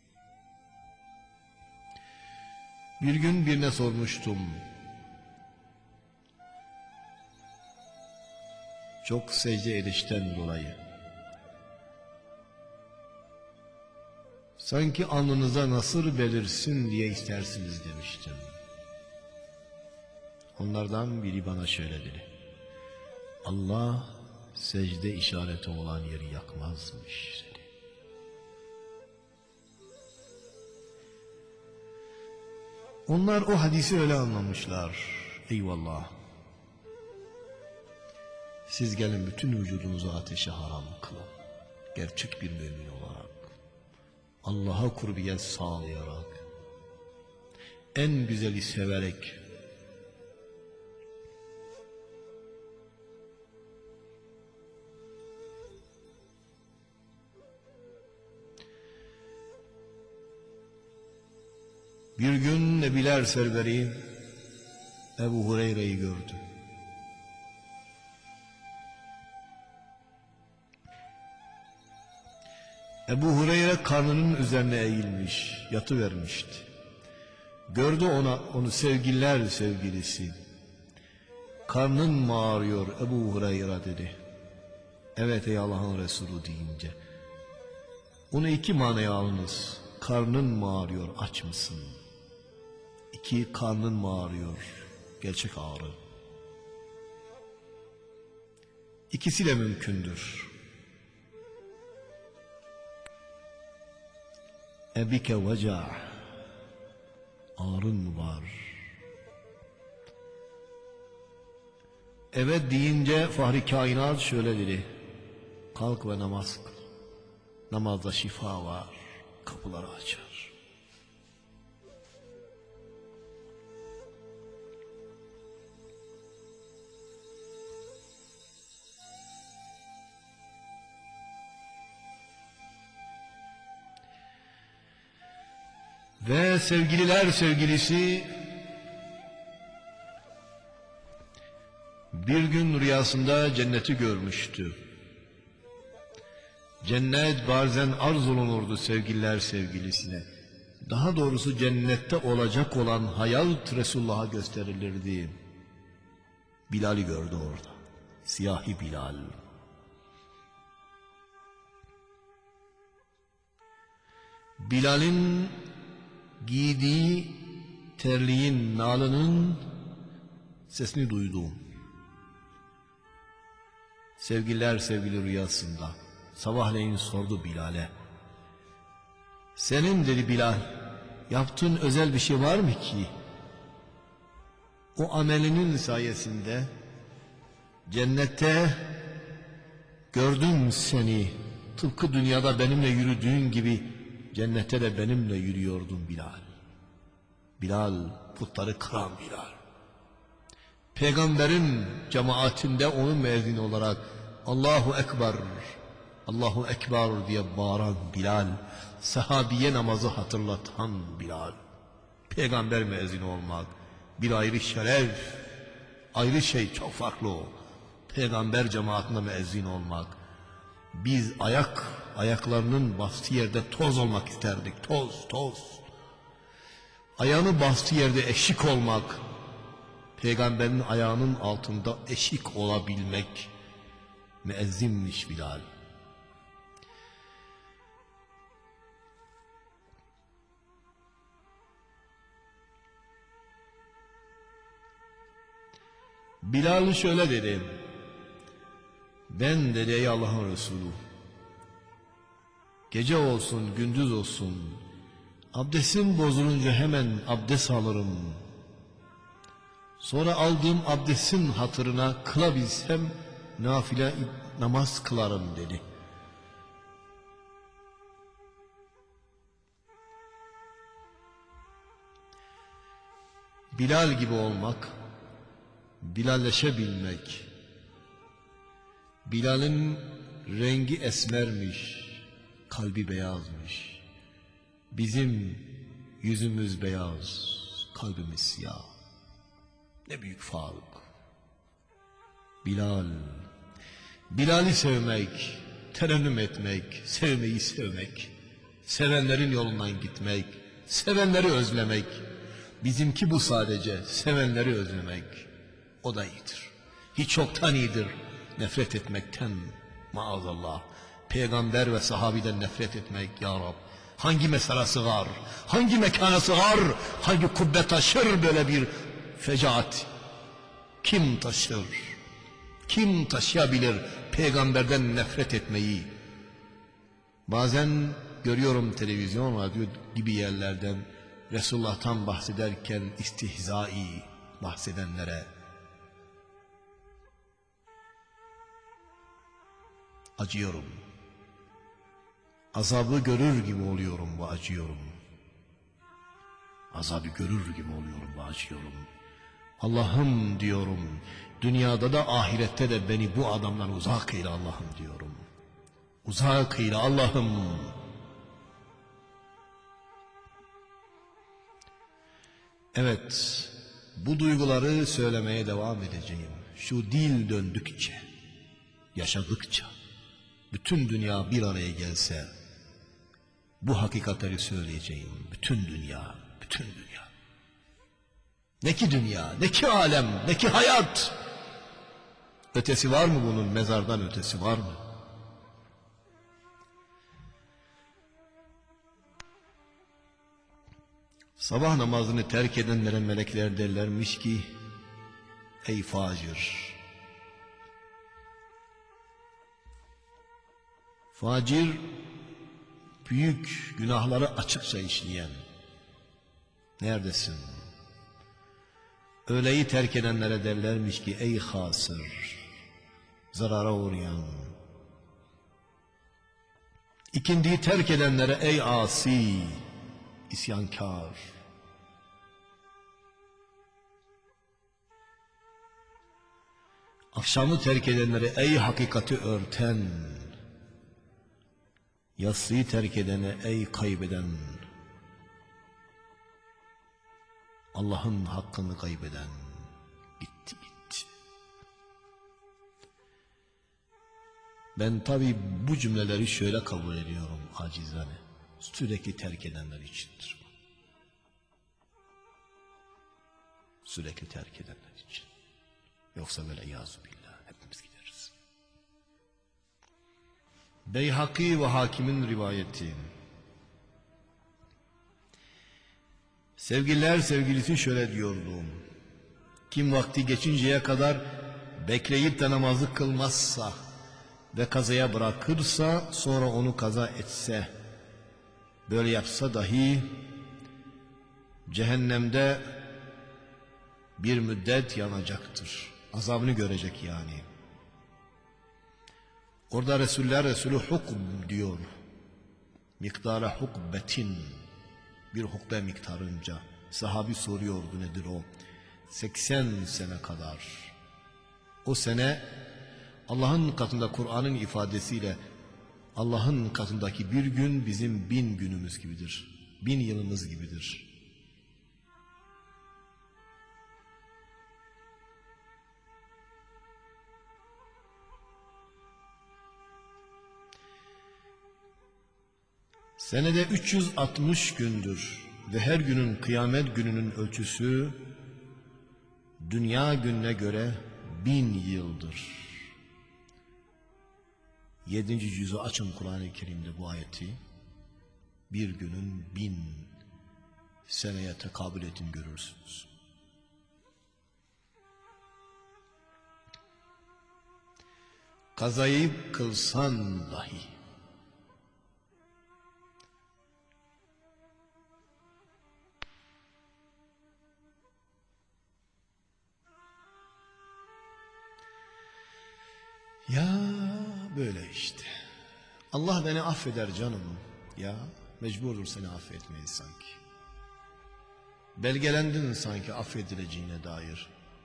Bir gün birine sormuştum. Çok secde edişten dolayı. Sanki alnınıza nasır belirsin diye istersiniz demiştim. Onlardan biri bana şöyle dedi. Allah secde işareti olan yeri yakmazmış dedi. Onlar o hadisi öyle anlamışlar. Eyvallah. Siz gelin bütün vücudunuzu ateşe haram kılın. Gerçek bir mümin olarak. Allah'a kurbiyet sağlayarak. En güzeli severek. Bir gün Nebiler serveri Ebu Hureyre'yi gördü. Ebu Hureyre karnının üzerine eğilmiş, yatıvermişti. Gördü ona, onu sevgililer sevgilisi. Karnın mı ağrıyor Ebu Hureyre dedi. Evet ey Allah'ın Resulü deyince. Bunu iki manaya alınız. Karnın mı ağrıyor, aç mısın? İki, karnın mı ağrıyor, gerçek ağrı. İkisi de mümkündür. Ebike veca, ağrın mı var? Evet deyince Fahri Kainat şöyle dedi. Kalk ve namaz kıl. Namazda şifa var, kapıları açar. Ve sevgililer sevgilisi bir gün rüyasında cenneti görmüştü. Cennet bazen arz olunurdu sevgililer sevgilisine. Daha doğrusu cennette olacak olan hayal Resulullah'a gösterilirdi. Bilal'i gördü orada. Siyahi Bilal. Bilal'in giydiği terliğin nalının sesini duydum. Sevgililer sevgili rüyasında sabahleyin sordu Bilal'e. Senin dedi Bilal, yaptığın özel bir şey var mı ki? O amelinin sayesinde cennette gördüm seni. Tıpkı dünyada benimle yürüdüğün gibi cennette de benimle yürüyordun Bilal. Bilal, putları kıran Bilal. Peygamberin cemaatinde onun müezzin olarak Allahu Ekber, Allahu Ekber diye bağıran Bilal, sahabiye namazı hatırlatan Bilal. Peygamber müezzini olmak bir ayrı şeref, ayrı şey, çok farklı o. Peygamber cemaatinde müezzin olmak. Biz ayak, ayaklarının bastığı yerde toz olmak isterdik, toz, toz. Ayağını bastığı yerde eşik olmak, Peygamberin ayağının altında eşik olabilmek, müezzinmiş Bilal. Bilal şöyle dedi. Ben dedi ey Allah'ın Resulü, gece olsun gündüz olsun abdestim bozulunca hemen abdest alırım. Sonra aldığım abdestin hatırına kılabilsem nafile namaz kılarım dedi. Bilal gibi olmak, Bilalleşebilmek. Bilal'in rengi esmermiş, kalbi beyazmış. Bizim yüzümüz beyaz, kalbimiz siyah. Ne büyük fark. Bilal, Bilal'i sevmek, terennüm etmek, sevmeyi sevmek, sevenlerin yolundan gitmek, sevenleri özlemek. Bizimki bu sadece, sevenleri özlemek. O da iyidir. Hiç çoktan iyidir nefret etmekten, maazallah. Peygamber ve sahabiden nefret etmek ya Rab. Hangi mezara sığar, hangi mekana sığar, hangi kubbe taşır böyle bir fecaat? Kim taşır? Kim taşıyabilir peygamberden nefret etmeyi? Bazen görüyorum televizyon, radyo gibi yerlerden Resulullah'tan bahsederken istihzai bahsedenlere. Acıyorum. Azabı görür gibi oluyorum ve acıyorum. Azabı görür gibi oluyorum ve acıyorum. Allah'ım diyorum, dünyada da ahirette de beni bu adamdan uzak eyle Allah'ım diyorum. Uzak eyle Allah'ım. Evet, bu duyguları söylemeye devam edeceğim. Şu dil döndükçe, yaşadıkça, bütün dünya bir araya gelse, bu hakikatleri söyleyeceğim. Bütün dünya, bütün dünya. Ne ki dünya, ne ki alem, ne ki hayat. Ötesi var mı bunun, mezardan ötesi var mı? Sabah namazını terk edenlere melekler derlermiş ki, ey facir! Facir, büyük günahları açıkça işleyen. Neredesin? Öğleyi terk edenlere derlermiş ki, ey hasır! Zarara uğrayan. İkindiyi terk edenlere, ey asi! İsyankar. Akşamı terk edenlere, ey hakikati örten. Yatsıyı terk edene, ey kaybeden. Allah'ın hakkını kaybeden. Gitti gitti. Ben tabi bu cümleleri şöyle kabul ediyorum acizane. Sürekli terk edenler içindir. Sürekli terk edenler için. Yoksa böyle yazubillah hepimiz gideriz. Beyhaki ve Hakim'in rivayeti. Sevgililer sevgilisi şöyle diyordu. Kim vakti geçinceye kadar bekleyip de namazı kılmazsa ve kazaya bırakırsa, sonra onu kaza etse, böyle yapsa dahi cehennemde bir müddet yanacaktır. Azabını görecek yani. Orada Resuller Resulü hukm diyor. Miktara hukbetin, bir hukbe miktarınca. Sahabi soruyordu nedir o? seksen sene kadar. O sene Allah'ın katında Kur'an'ın ifadesiyle Allah'ın katındaki bir gün bizim bin günümüz gibidir. Bin yılımız gibidir. Senede üç yüz altmış gündür ve her günün kıyamet gününün ölçüsü dünya gününe göre bin yıldır. Yedinci cüzü açın Kur'an-ı Kerim'de bu ayeti. Bir günün bin seneye tekabül ettiğini görürsünüz. Kazayı kılsan dahi ya böyle işte. Allah beni affeder canım. Ya mecburdur seni affetmeyi sanki. Belgelendin sanki affedileceğine dair.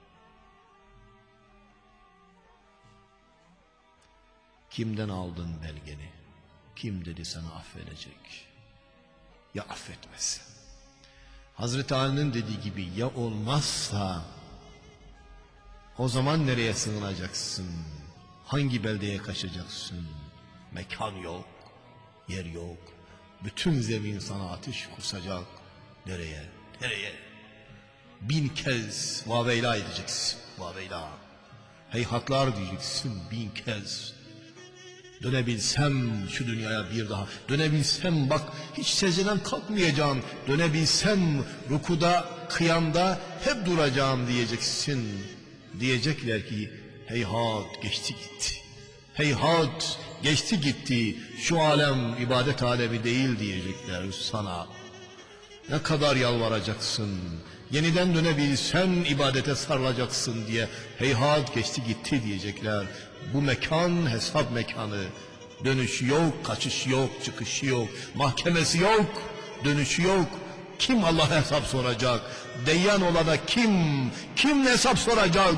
Kimden aldın belgeni? Kim dedi sana affedecek? Ya affetmezse? Hazreti Ali'nin dediği gibi ya olmazsa o zaman nereye sığınacaksın? Hangi beldeye kaçacaksın? Mekan yok, yer yok. Bütün zemin sana ateş kusacak. Nereye? Nereye? Bin kez vaveyla edeceksin. Vaveyla. Heyhatlar diyeceksin bin kez. Dönebilsem şu dünyaya bir daha. Dönebilsem bak hiç secdeden kalkmayacağım. Dönebilsem rukuda, kıyamda hep duracağım diyeceksin. Diyecekler ki heyhat geçti gitti. Heyhat geçti gitti. Şu alem ibadet alemi değil diyecekler sana. Ne kadar yalvaracaksın. Yeniden dönebilsen ibadete sarılacaksın diye. Heyhat geçti gitti diyecekler. Bu mekan hesap mekanı. Dönüşü yok, kaçışı yok, çıkışı yok. Mahkemesi yok, dönüşü yok. Kim Allah'a hesap soracak? Deyyan olana kim? Kim hesap soracak?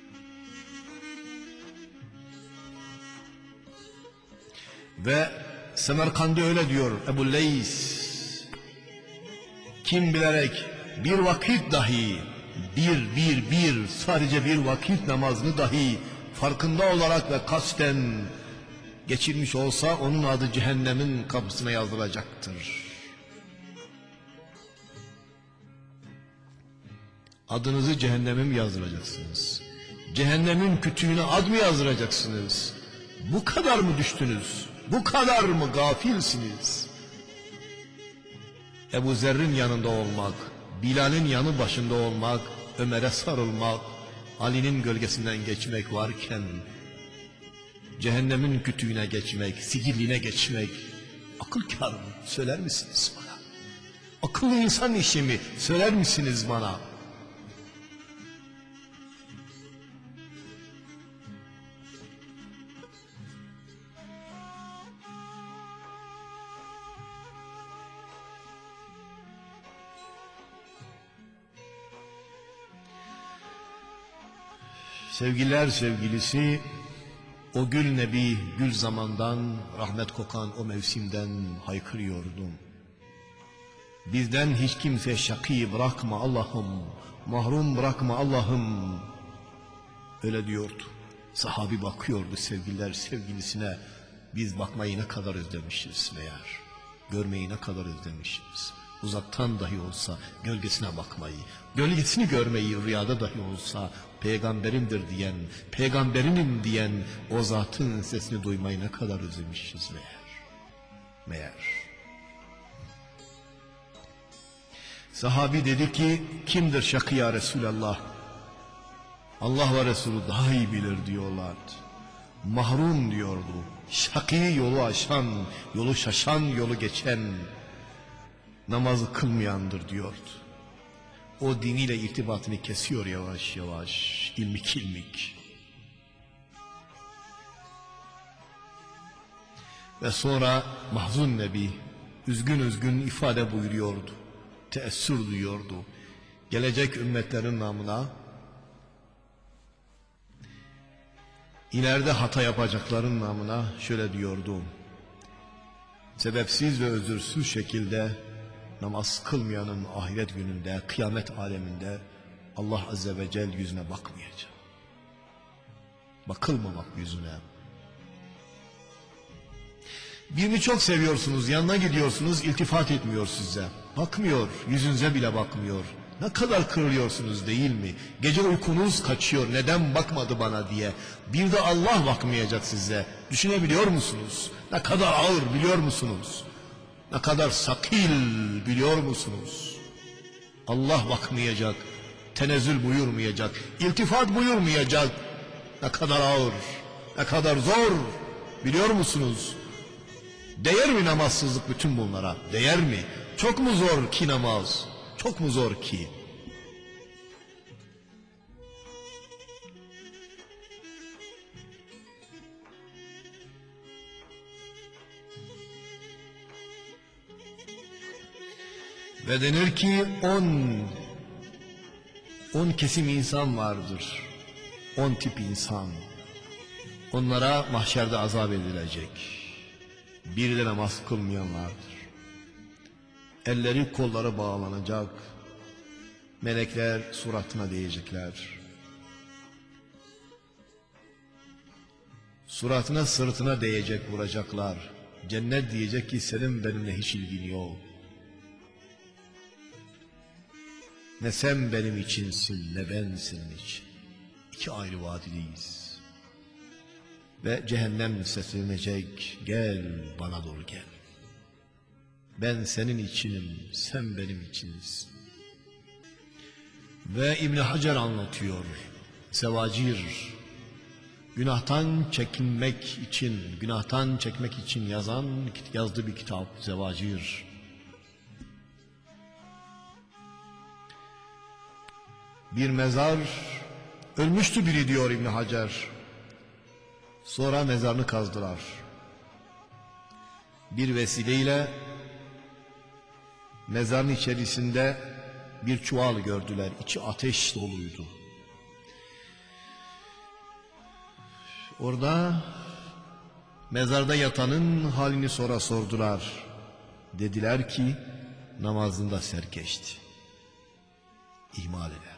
Ve Semerkandi öyle diyor Ebu Leys. Kim bilerek bir vakit dahi, bir bir bir sadece bir vakit namazını dahi farkında olarak ve kasten geçirmiş olsa onun adı cehennemin kapısına yazılacaktır. Adınızı cehenneme mi yazdıracaksınız? Cehennemin kütüğüne ad mı yazdıracaksınız? Bu kadar mı düştünüz? Bu kadar mı gafilsiniz? Ebu Zer'in yanında olmak, Bilal'in yanı başında olmak, Ömer'e sarılmak, Ali'nin gölgesinden geçmek varken cehennemin kütüğüne geçmek, sicilline geçmek akıl kâr mı? Söyler misiniz bana? Akıllı insan işi mi? Söyler misiniz bana? Sevgililer sevgilisi, o gül nebi gül zamandan, rahmet kokan o mevsimden haykırıyordum. Bizden hiç kimse şakî bırakma Allah'ım, mahrum bırakma Allah'ım. Öyle diyordu. Sahabi bakıyordu sevgililer sevgilisine. Biz bakmayı ne kadar özlemişiz meğer. Görmeyi ne kadar özlemişiz. Uzaktan dahi olsa gölgesine bakmayı, gölgesini görmeyi rüyada dahi olsa peygamberimdir diyen, peygamberinim diyen o zatın sesini duymayı ne kadar özlemişiz meğer. Meğer. Sahabi dedi ki, kimdir şakî ya Resulallah? Allah ve Resulü daha iyi bilir diyorlardı. Mahrum diyordu. Şakî yolu aşan, yolu şaşan, yolu geçen, namazı kılmayandır diyordu. O diniyle irtibatını kesiyor yavaş yavaş, ilmik ilmik. Ve sonra mahzun Nebi üzgün üzgün ifade buyuruyordu. Teessür duyuyordu. Gelecek ümmetlerin namına, ileride hata yapacakların namına şöyle diyordu. Sebepsiz ve özürsüz şekilde namaz kılmayanın ahiret gününde, kıyamet aleminde Allah Azze ve Celle yüzüne bakmayacak. Bakılmamak yüzüne. Birini çok seviyorsunuz, yanına gidiyorsunuz, iltifat etmiyor size. Bakmıyor, yüzünüze bile bakmıyor. Ne kadar kırılıyorsunuz değil mi? Gece uykunuz kaçıyor, neden bakmadı bana diye. Bir de Allah bakmayacak size. Düşünebiliyor musunuz? Ne kadar ağır biliyor musunuz? Ne kadar sakil biliyor musunuz? Allah bakmayacak, tenezzül buyurmayacak, iltifat buyurmayacak. Ne kadar ağır, ne kadar zor biliyor musunuz? Değer mi namazsızlık bütün bunlara? Değer mi? Çok mu zor ki namaz? Çok mu zor ki? Ve denir ki on on kesim insan vardır. On tip insan. Onlara mahşerde azap edilecek. Bir de namaz kılmayanlardır. Elleri kolları bağlanacak. Melekler suratına değecekler. Suratına sırtına değecek, vuracaklar. Cennet diyecek ki senin benimle hiç ilgin yok. Ne sen benim içinsin ne ben senin için. İki ayrı vadideyiz. Ve cehennem seslenecek, gel bana doğru gel. Ben senin içinim, sen benim içinsin. Ve İbn Hacer anlatıyor, Sevacir, günahtan çekinmek için, günahtan çekmek için yazan, yazdığı bir kitap, Sevacir. Bir mezar, ölmüştü biri diyor İbn Hacer. Sonra mezarını kazdılar. Bir vesileyle mezarın içerisinde bir çuval gördüler. İçi ateş doluydu. Orada Mezarda yatanın halini sonra sordular. Dediler ki namazında serkeşti, ihmal ederdi.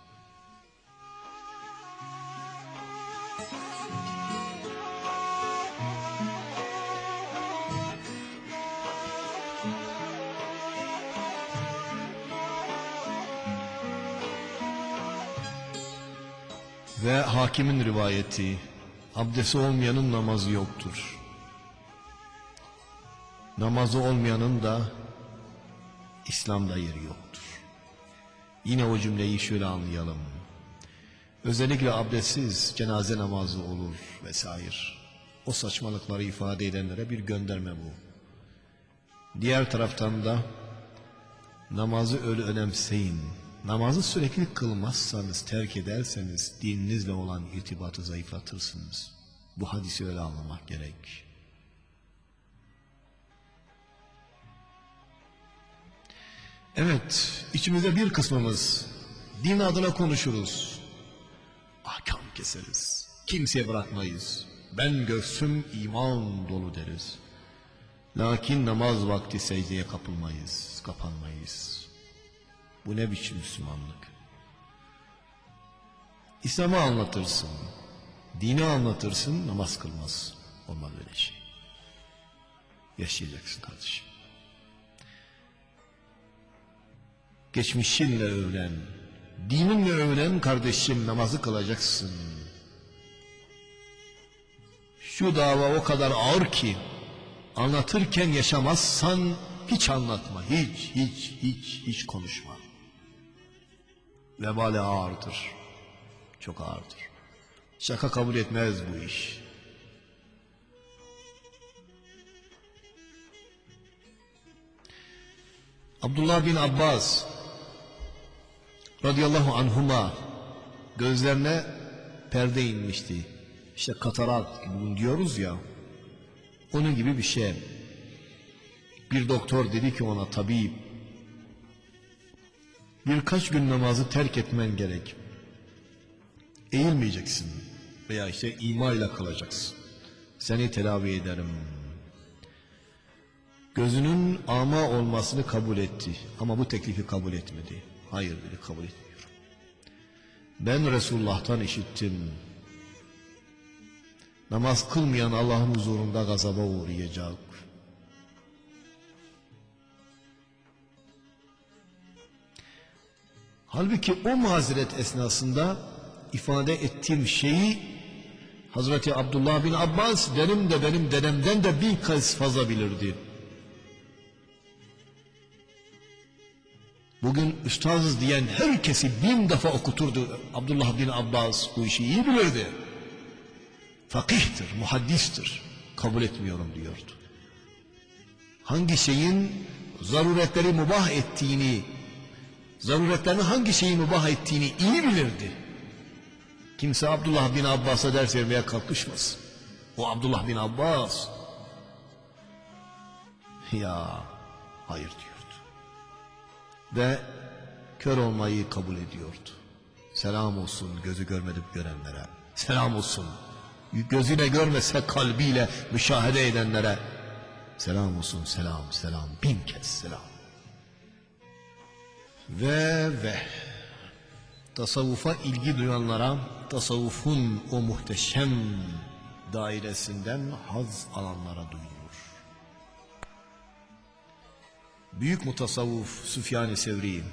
Ve hakimin rivayeti, abdesti olmayanın namazı yoktur. Namazı olmayanın da İslam'da yeri yoktur. Yine o cümleyi şöyle anlayalım. Özellikle abdestsiz cenaze namazı olur vesaire. O saçmalıkları ifade edenlere bir gönderme bu. Diğer taraftan da namazı öyle önemseyin. Namazı sürekli kılmazsanız, terk ederseniz dininizle olan irtibatı zayıflatırsınız. Bu hadisi öyle anlamak gerek. Evet, içimizde bir kısmımız din adına konuşuruz. Ahkam keseriz. Kimseye bırakmayız. Ben göğsüm iman dolu deriz. Lakin namaz vakti secdeye kapılmayız, kapanmayız. Bu ne biçim Müslümanlık? İslam'ı anlatırsın, dini anlatırsın, namaz kılmaz. Olmaz öyle şey. Yaşayacaksın kardeşim. Geçmişinle övünen, dininle övünen kardeşim, namazı kılacaksın. Şu dava o kadar ağır ki anlatırken yaşamazsan hiç anlatma, hiç hiç hiç hiç konuşma. Vebali ağırdır, çok ağırdır. Şaka kabul etmez bu iş. Abdullah bin Abbas radıyallahu anhuma gözlerine perde inmişti. İşte katarak bugün diyoruz ya, onun gibi bir şey. Bir doktor dedi ki ona, tabip, birkaç gün namazı terk etmen gerek. Eğilmeyeceksin veya işte imayla kalacaksın. Seni tedavi ederim. Gözünün ama olmasını kabul etti ama bu teklifi kabul etmedi. Hayır dedi, kabul etmiyorum. Ben Resulullah'tan işittim. Namaz kılmayan Allah'ın huzurunda gazaba uğrayacak. Halbuki o mazeret esnasında ifade ettiğim şeyi Hazreti Abdullah bin Abbas benim de benim dedemden de bir kez fazla bilirdi. Bugün üstaz diyen herkesi bin defa okuturdu. Abdullah bin Abbas bu işi iyi bilirdi. Fakihtir, muhaddistir. Kabul etmiyorum diyordu. Hangi şeyin zaruretleri mübah ettiğini, zaruretlerini hangi şeyi mübah ettiğini iyi bilirdi. Kimse Abdullah bin Abbas'a ders vermeye kalkışmasın. O Abdullah bin Abbas. Ya hayır diyordu. Ve kör olmayı kabul ediyordu. Selam olsun gözü görmedip görenlere. Selam olsun gözüne görmese kalbiyle müşahede edenlere. Selam olsun, selam, selam, bin kez selam. Ve ve tasavvufa ilgi duyanlara tasavvufun o muhteşem dairesinden haz alanlara duyulur. Büyük mutasavvuf Süfyan-ı Sevri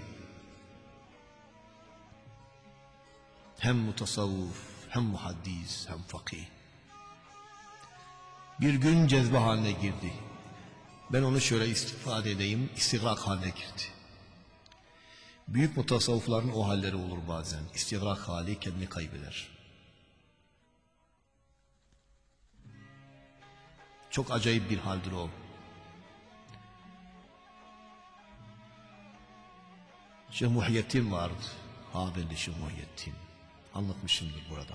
hem mutasavvuf hem muhaddis hem fakih. Bir gün cezbe haline girdi. Ben onu şöyle istifade edeyim, istigrak haline girdi. Büyük mutasavvıfların o halleri olur bazen. İstigrak hali kendini kaybeder. Çok acayip bir haldir o. Şeyh Muhyiddin vardı. Haberli Şeyh Muhyiddin. Anlatmışımdır burada.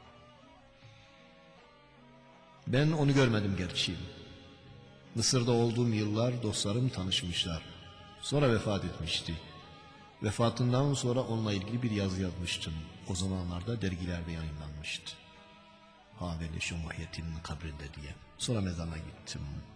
Ben onu görmedim gerçi. Mısır'da olduğum yıllar dostlarım tanışmışlar. Sonra vefat etmişti. Vefatından sonra onunla ilgili bir yazı yazmıştım. O zamanlarda dergilerde yayınlanmıştı. Haberli Şeyh Muhyiddin'in kabrinde diye. Sonra mezarına gittim.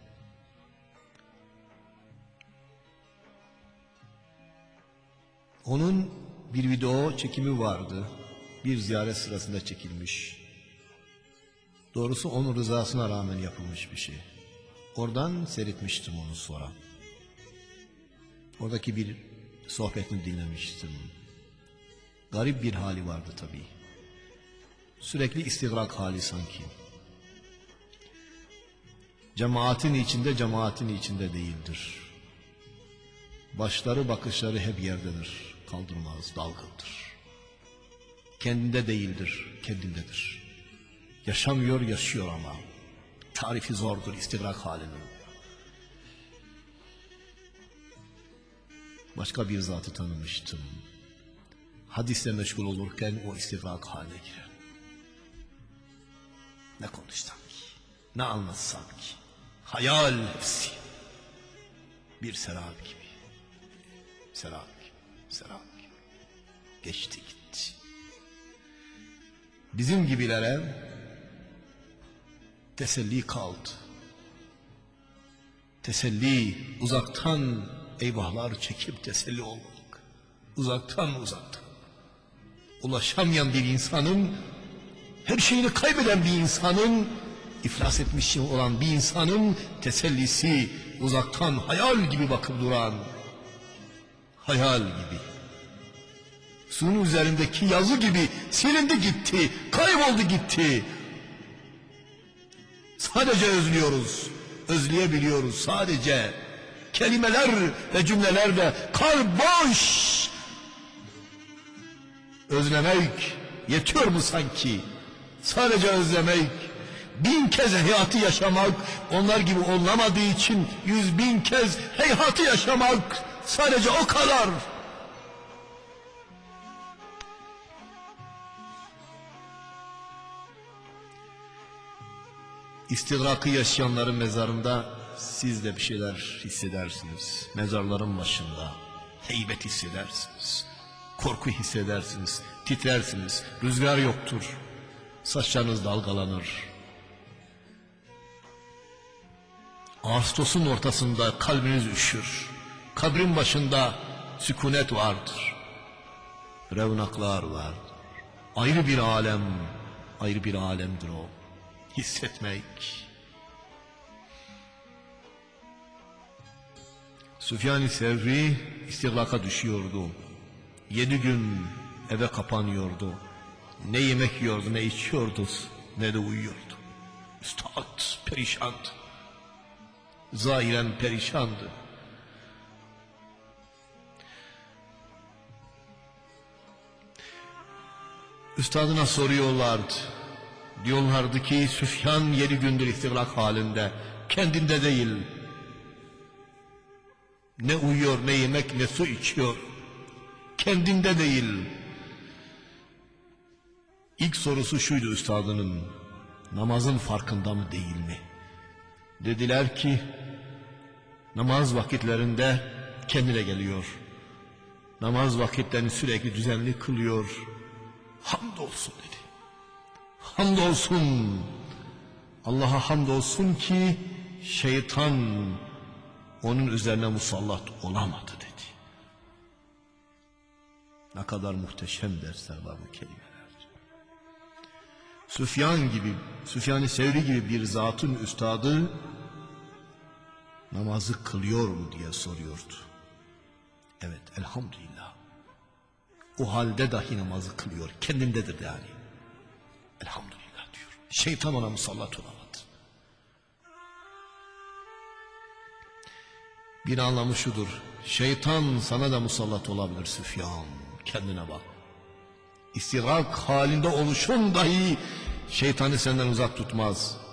Onun bir video çekimi vardı. Bir ziyaret sırasında çekilmiş. Doğrusu onun rızasına rağmen yapılmış bir şey. Oradan seyretmiştim onu sonra. Oradaki bir sohbetini dinlemiştim. Garip bir hali vardı tabii. Sürekli istigrak hali sanki. Cemaatin içinde, cemaatin içinde değildir. Başları, bakışları hep yerdedir. Kaldırmaz, dalgındır. Kendinde değildir, kendindedir. Yaşamıyor, yaşıyor ama. Tarifi zordur istigrak halinin. Başka bir zatı tanımıştım. Hadisle meşgul olurken o istigrak haline girer. Ne konuşsam ki, ne anlatsam ki, hayal hepsi. Bir serap gibi, serap gibi, serap gibi. Geçti gitti. Bizim gibilere teselli kaldı. Teselli, uzaktan eyvahlar çekip teselli olmak. Uzaktan uzaktan. Ulaşamayan bir insanın, her şeyini kaybeden bir insanın, iflas etmiş olan bir insanın tesellisi uzaktan hayal gibi bakıp duran, hayal gibi. Suyun üzerindeki yazı gibi silindi gitti, kayboldu gitti. Sadece özlüyoruz, özleyebiliyoruz sadece. Kelimeler ve cümlelerle kalp boş. Özlemek yetiyor mu sanki? Sadece özlemek, bin kez heyhatı yaşamak, onlar gibi olamadığı için yüz bin kez heyhatı yaşamak, sadece o kadar. İstigrakı yaşayanların mezarında siz de bir şeyler hissedersiniz. Mezarların başında heybet hissedersiniz. Korku hissedersiniz. Titrersiniz. Rüzgar yoktur. Saçlarınız dalgalanır. Ağustos'un ortasında kalbiniz üşür. Kabrin başında sükunet vardır. Revnaklar vardır. Ayrı bir alem, ayrı bir alemdir o. Hissetmek. Süfyan-ı Sevri istiglaka düşüyordu. Yedi gün eve kapanıyordu. Ne yemek yiyordu, ne içiyordu, ne de uyuyordu. Üstad perişandı. Zahiren perişandı. Üstadına soruyorlardı. Diyorlardı ki Süfyan yedi gündür istiglak halinde. Kendinde değil. Ne uyuyor, ne yemek, ne su içiyor. Kendinde değil. İlk sorusu şuydu üstadının. Namazın farkında mı değil mi? Dediler ki namaz vakitlerinde kendine geliyor. Namaz vakitlerini sürekli düzenli kılıyor. Hamdolsun dedi. Hamdolsun. Allah'a hamdolsun ki şeytan onun üzerine musallat olamadı dedi. Ne kadar muhteşem dersler var bu kelimeler. Süfyan gibi, Süfyan-ı Sevri gibi bir zatın üstadı namazı kılıyor mu diye soruyordu. Evet, elhamdülillah. O halde dahi namazı kılıyor. Kendindedir yani. Elhamdülillah diyor. Şeytan ona musallat olamadı. Bir anlamı şudur. Şeytan sana da musallat olabilir Süfyan. Kendine bak. İstigrak halinde oluşun dahi şeytanı senden uzak tutmaz.